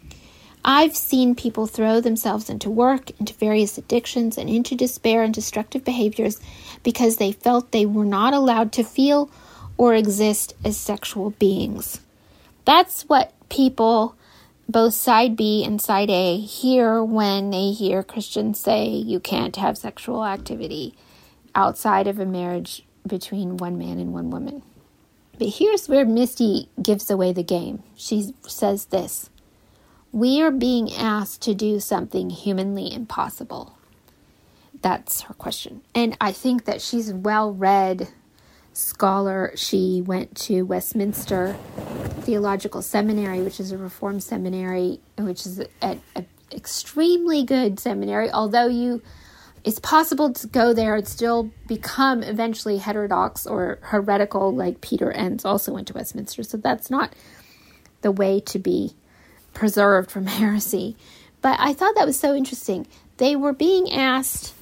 I've seen people throw themselves into work, into various addictions, and into despair and destructive behaviors because they felt they were not allowed to feel or exist as sexual beings. That's what people, both side B and side A, hear when they hear Christians say you can't have sexual activity outside of a marriage between one man and one woman. But here's where Misty gives away the game. She says this: we are being asked to do something humanly impossible. That's her question. And I think that she's a well-read scholar. She went to Westminster Theological Seminary, which is a Reformed seminary, which is an extremely good seminary. Although it's possible to go there and still become eventually heterodox or heretical, like Peter Enns also went to Westminster. So that's not the way to be preserved from heresy. But I thought that was so interesting. They were being asked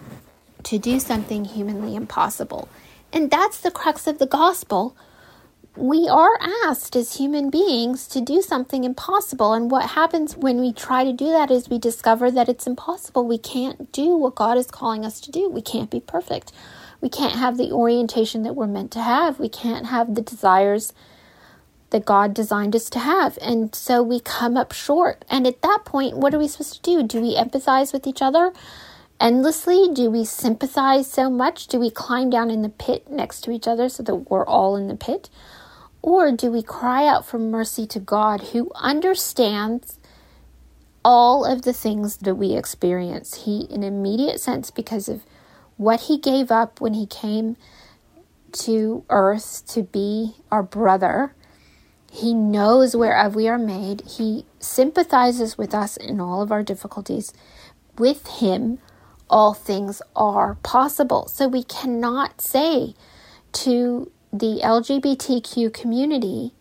to do something humanly impossible. And that's the crux of the gospel. We are asked as human beings to do something impossible. And what happens when we try to do that is we discover that it's impossible. We can't do what God is calling us to do. We can't be perfect. We can't have the orientation that we're meant to have. We can't have the desires that God designed us to have. And so we come up short. And at that point, what are we supposed to do? Do we empathize with each other endlessly? Do we sympathize so much? Do we climb down in the pit next to each other so that we're all in the pit? Or do we cry out for mercy to God, who understands all of the things that we experience? He, in an immediate sense, because of what he gave up when he came to earth to be our brother, he knows whereof we are made. He sympathizes with us in all of our difficulties. With him, all things are possible. So we cannot say to the LGBTQ community,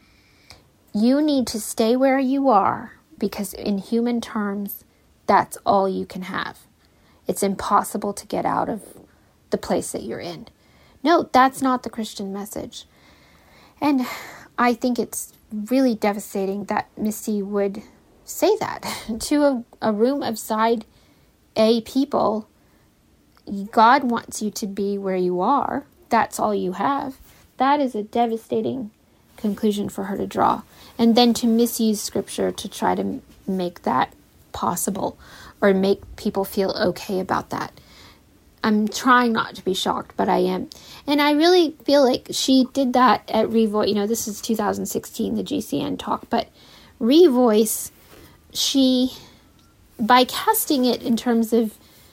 you need to stay where you are, because in human terms, that's all you can have. It's impossible to get out of the place that you're in. No, that's not the Christian message. And I think it's really devastating that Misty would say that to a room of side A people. God wants you to be where you are. That's all you have. That is a devastating conclusion for her to draw. And then to misuse scripture to try to make that possible or make people feel okay about that. I'm trying not to be shocked, but I am. And I really feel like she did that at Revoice. This is 2016, the GCN talk. But Revoice, she, by casting it in terms of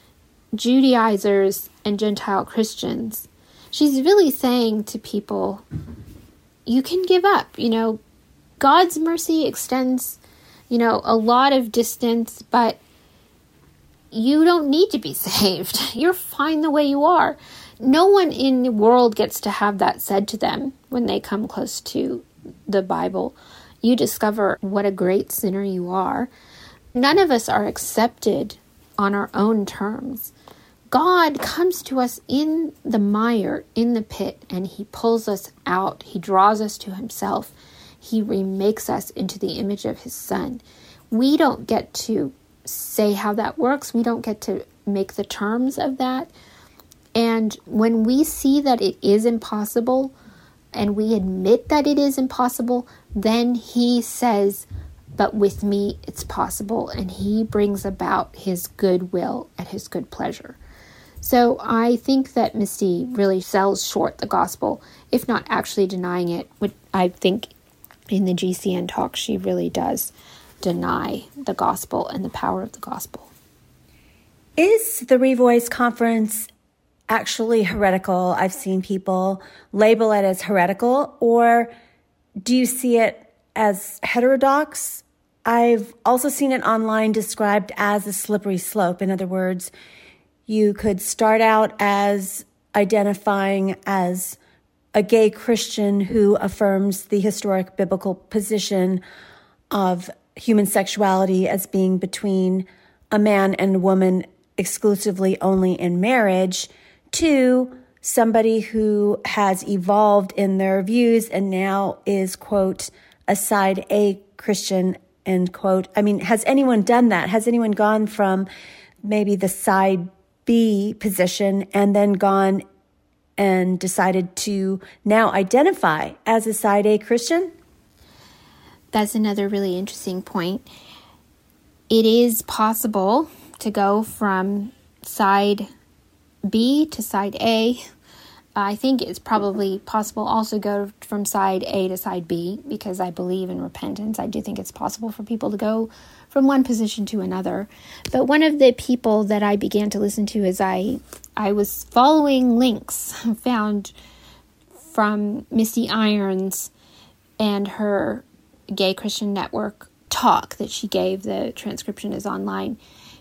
Judaizers and Gentile Christians, she's really saying to people, you can give up. God's mercy extends, a lot of distance, but you don't need to be saved. You're fine the way you are. No one in the world gets to have that said to them when they come close to the Bible. You discover what a great sinner you are. None of us are accepted on our own terms. God comes to us in the mire, in the pit, and he pulls us out. He draws us to himself. He remakes us into the image of his Son. We don't get to say how that works. We don't get to make the terms of that. And when we see that it is impossible, and we admit that it is impossible, then he says, but with me it's possible. And he brings about his good will at his good pleasure. So I think that Misty really sells short the gospel, if not actually denying it, which I think in the GCN talk she really does deny the gospel and the power of the gospel. Is the Revoice conference actually heretical? I've seen people label it as heretical, or do you see it as heterodox? I've also seen it online described as a slippery slope. In other words, you could start out as identifying as a gay Christian who affirms the historic biblical position of human sexuality as being between a man and a woman exclusively only in marriage, to somebody who has evolved in their views and now is, quote, a side A Christian, end quote. I mean, has anyone done that? Has anyone gone from maybe the side B position and then gone and decided to now identify as a side A Christian? That's another really interesting point. It is possible to go from side B to side A. I think it's probably possible also to go from side A to side B, because I believe in repentance. I do think it's possible for people to go from one position to another. But one of the people that I began to listen to as I was following links found from Misty Irons and her Gay Christian Network talk that she gave, the transcription is online,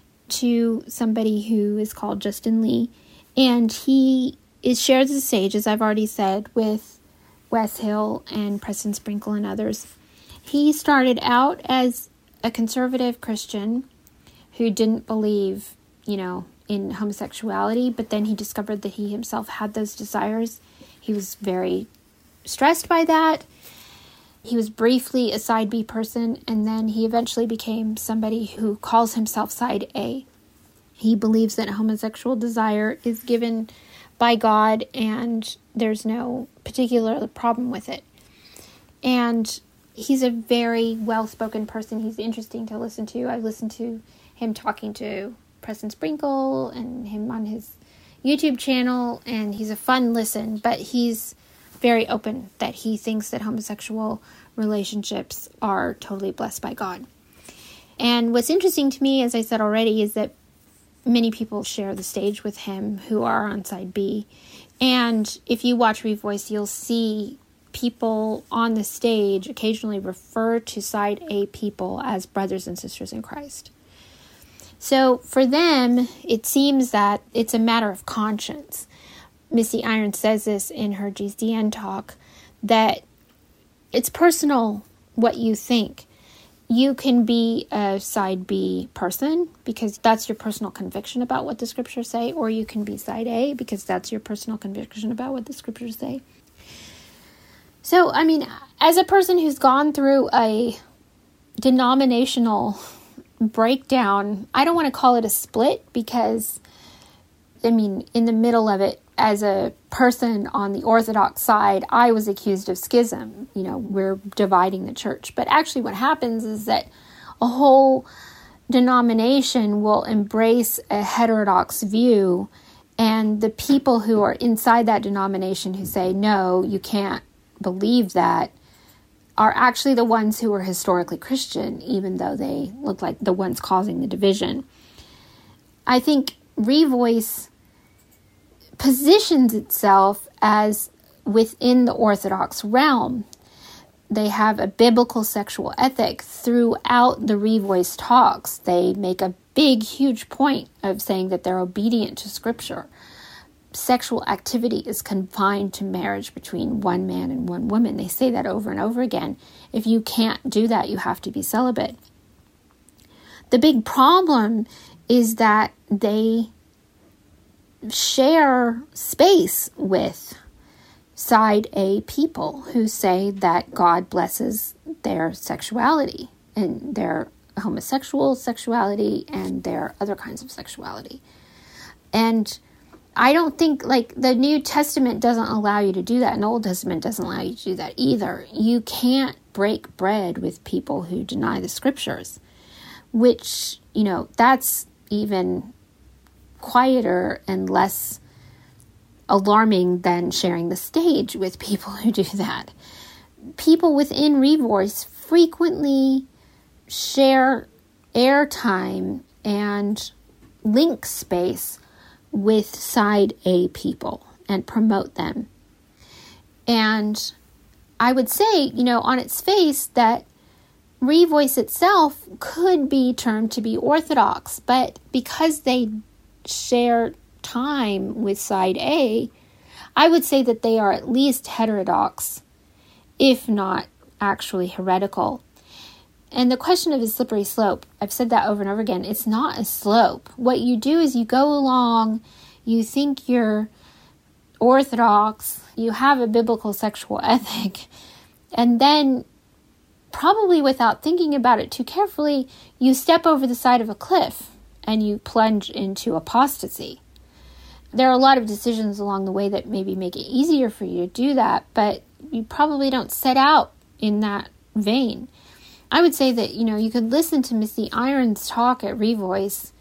to somebody who is called Justin Lee. And he shares the stage, as I've already said, with Wes Hill and Preston Sprinkle and others. He started out as a conservative Christian who didn't believe, in homosexuality, but then he discovered that he himself had those desires. He was very stressed by that. He was briefly a side B person, and then he eventually became somebody who calls himself side A. He believes that homosexual desire is given by God and there's no particular problem with it. And he's a very well-spoken person. He's interesting to listen to. I've listened to him talking to Preston Sprinkle and him on his YouTube channel, and he's a fun listen, but he's very open that he thinks that homosexual relationships are totally blessed by God. And what's interesting to me, as I said already, is that many people share the stage with him who are on side B. And if you watch Revoice, you'll see people on the stage occasionally refer to side A people as brothers and sisters in Christ. So for them, it seems that it's a matter of conscience. Missy Irons says this in her GCN talk, that it's personal what you think. You can be a side B person because that's your personal conviction about what the scriptures say, or you can be side A because that's your personal conviction about what the scriptures say. So, I mean, as a person who's gone through a denominational breakdown, I don't want to call it a split because, I mean, in the middle of it, as a person on the Orthodox side, I was accused of schism. You know, we're dividing the church. But actually what happens is that a whole denomination will embrace a heterodox view, and the people who are inside that denomination who say, no, you can't believe that, are actually the ones who are historically Christian, even though they look like the ones causing the division. I think Revoice positions itself as within the Orthodox realm. They have a biblical sexual ethic throughout the Revoice talks. They make a big, huge point of saying that they're obedient to Scripture. Sexual activity is confined to marriage between one man and one woman. They say that over and over again. If you can't do that, you have to be celibate. The big problem is that they share space with side A people who say that God blesses their sexuality and their homosexual sexuality and their other kinds of sexuality. And I don't think, like, the New Testament doesn't allow you to do that, and the Old Testament doesn't allow you to do that either. You can't break bread with people who deny the scriptures, which, you know, that's even quieter and less alarming than sharing the stage with people who do that. People within Revoice frequently share airtime and link space with side A people and promote them. And I would say, you know, on its face that Revoice itself could be termed to be Orthodox, but because they share time with side A, I would say that they are at least heterodox, if not actually heretical. And the question of a slippery slope, I've said that over and over again, it's not a slope. What you do is you go along, you think you're Orthodox, you have a biblical sexual ethic, and then probably without thinking about it too carefully, you step over the side of a cliff and you plunge into apostasy. There are a lot of decisions along the way that maybe make it easier for you to do that, but you probably don't set out in that vein. I would say that, you know, you could listen to Missy Irons talk at Revoice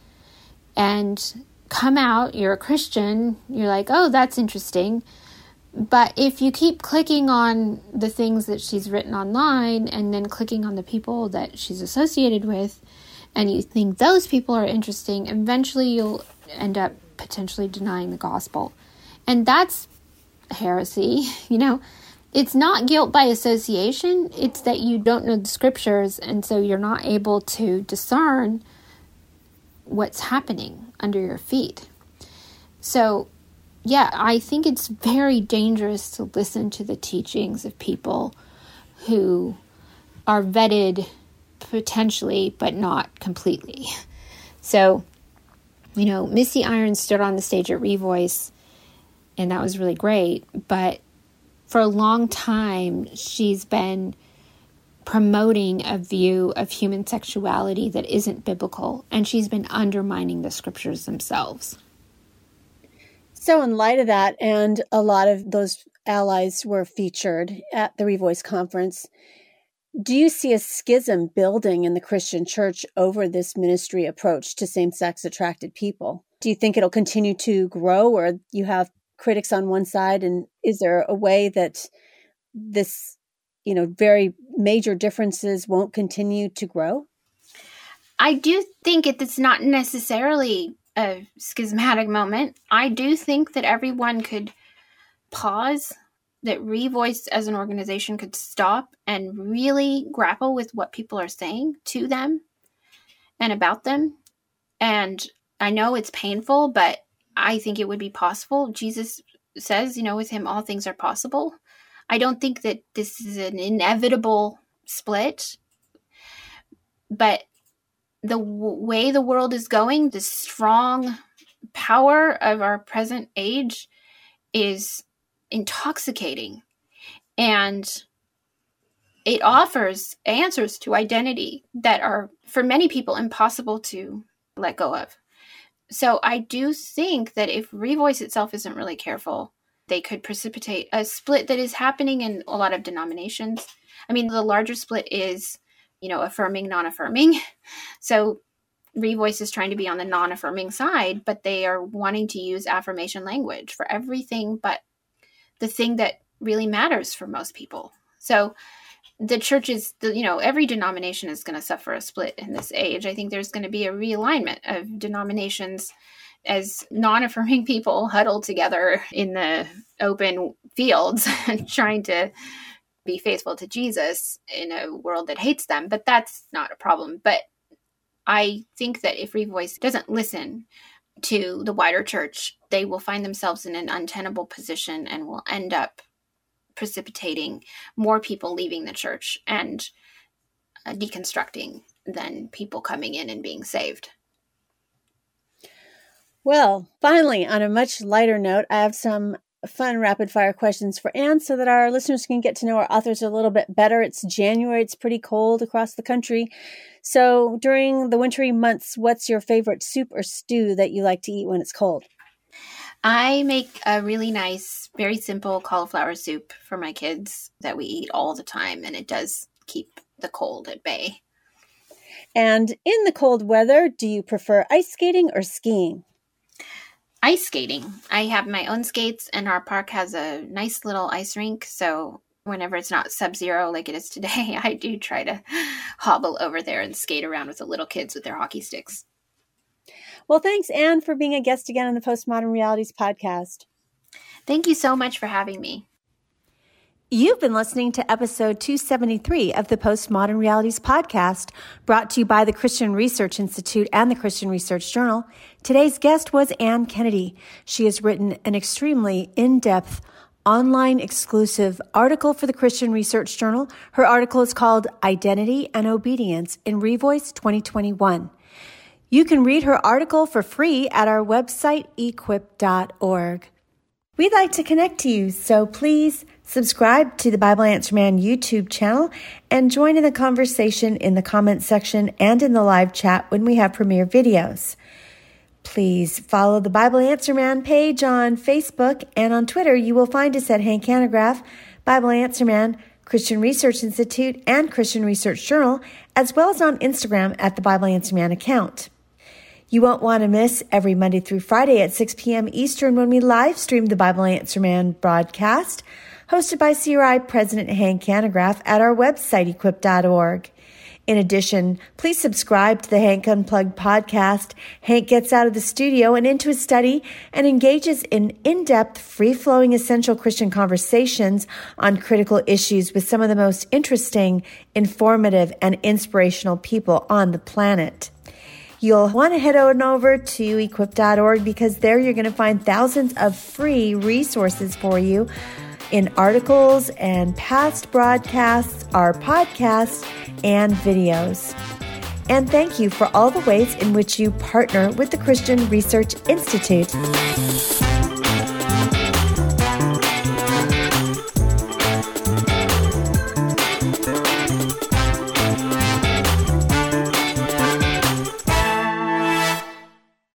and come out, you're a Christian, you're like, oh, that's interesting. But if you keep clicking on the things that she's written online and then clicking on the people that she's associated with, and you think those people are interesting, eventually you'll end up potentially denying the gospel. And that's heresy, you know. It's not guilt by association. It's that you don't know the scriptures, and so you're not able to discern what's happening under your feet. So, yeah, I think it's very dangerous to listen to the teachings of people who are vetted potentially, but not completely. So, you know, Missy Irons stood on the stage at Revoice, and that was really great, but for a long time, she's been promoting a view of human sexuality that isn't biblical, and she's been undermining the scriptures themselves. So in light of that, and a lot of those allies were featured at the Revoice conference. Do you see a schism building in the Christian church over this ministry approach to same-sex attracted people? Do you think it'll continue to grow, or you have critics on one side? And is there a way that this, very major differences won't continue to grow? I do think it's not necessarily a schismatic moment. I do think that everyone could pause, that Revoice as an organization could stop and really grapple with what people are saying to them and about them. And I know it's painful, but I think it would be possible. Jesus says, with him, all things are possible. I don't think that this is an inevitable split, but the way the world is going, the strong power of our present age is intoxicating, and it offers answers to identity that are, for many people, impossible to let go of. So I do think that if Revoice itself isn't really careful, they could precipitate a split that is happening in a lot of denominations. I mean, the larger split is, affirming, non-affirming. So Revoice is trying to be on the non-affirming side, but they are wanting to use affirmation language for everything but the thing that really matters for most people. So the church is, every denomination is going to suffer a split in this age. I think there's going to be a realignment of denominations as non-affirming people huddle together in the open fields and trying to be faithful to Jesus in a world that hates them. But that's not a problem. But I think that if Revoice doesn't listen to the wider church, they will find themselves in an untenable position and will end up precipitating more people leaving the church and deconstructing than people coming in and being saved. Well, finally, on a much lighter note, I have some fun rapid fire questions for Anne so that our listeners can get to know our authors a little bit better. It's January. It's pretty cold across the country. So during the wintry months, what's your favorite soup or stew that you like to eat when it's cold? I make a really nice, very simple cauliflower soup for my kids that we eat all the time, and it does keep the cold at bay. And in the cold weather, do you prefer ice skating or skiing? Ice skating. I have my own skates, and our park has a nice little ice rink. So whenever it's not sub-zero like it is today, I do try to hobble over there and skate around with the little kids with their hockey sticks. Well, thanks, Anne, for being a guest again on the Postmodern Realities podcast. Thank you so much for having me. You've been listening to episode 273 of the Postmodern Realities podcast, brought to you by the Christian Research Institute and the Christian Research Journal. Today's guest was Anne Kennedy. She has written an extremely in-depth, online exclusive article for the Christian Research Journal. Her article is called Identity and Obedience in Revoice 2021. You can read her article for free at our website, equip.org. We'd like to connect to you, so please subscribe to the Bible Answer Man YouTube channel and join in the conversation in the comments section and in the live chat when we have premiere videos. Please follow the Bible Answer Man page on Facebook, and on Twitter you will find us at Hank Hanegraaff, Bible Answer Man, Christian Research Institute, and Christian Research Journal, as well as on Instagram at the Bible Answer Man account. You won't want to miss every Monday through Friday at 6 p.m. Eastern when we live stream the Bible Answer Man broadcast, hosted by CRI President Hank Hanegraaff at our website, equip.org. In addition, please subscribe to the Hank Unplugged podcast. Hank gets out of the studio and into his study and engages in in-depth, free-flowing, essential Christian conversations on critical issues with some of the most interesting, informative, and inspirational people on the planet. You'll want to head on over to equip.org because there you're going to find thousands of free resources for you in articles and past broadcasts, our podcasts, and videos. And thank you for all the ways in which you partner with the Christian Research Institute.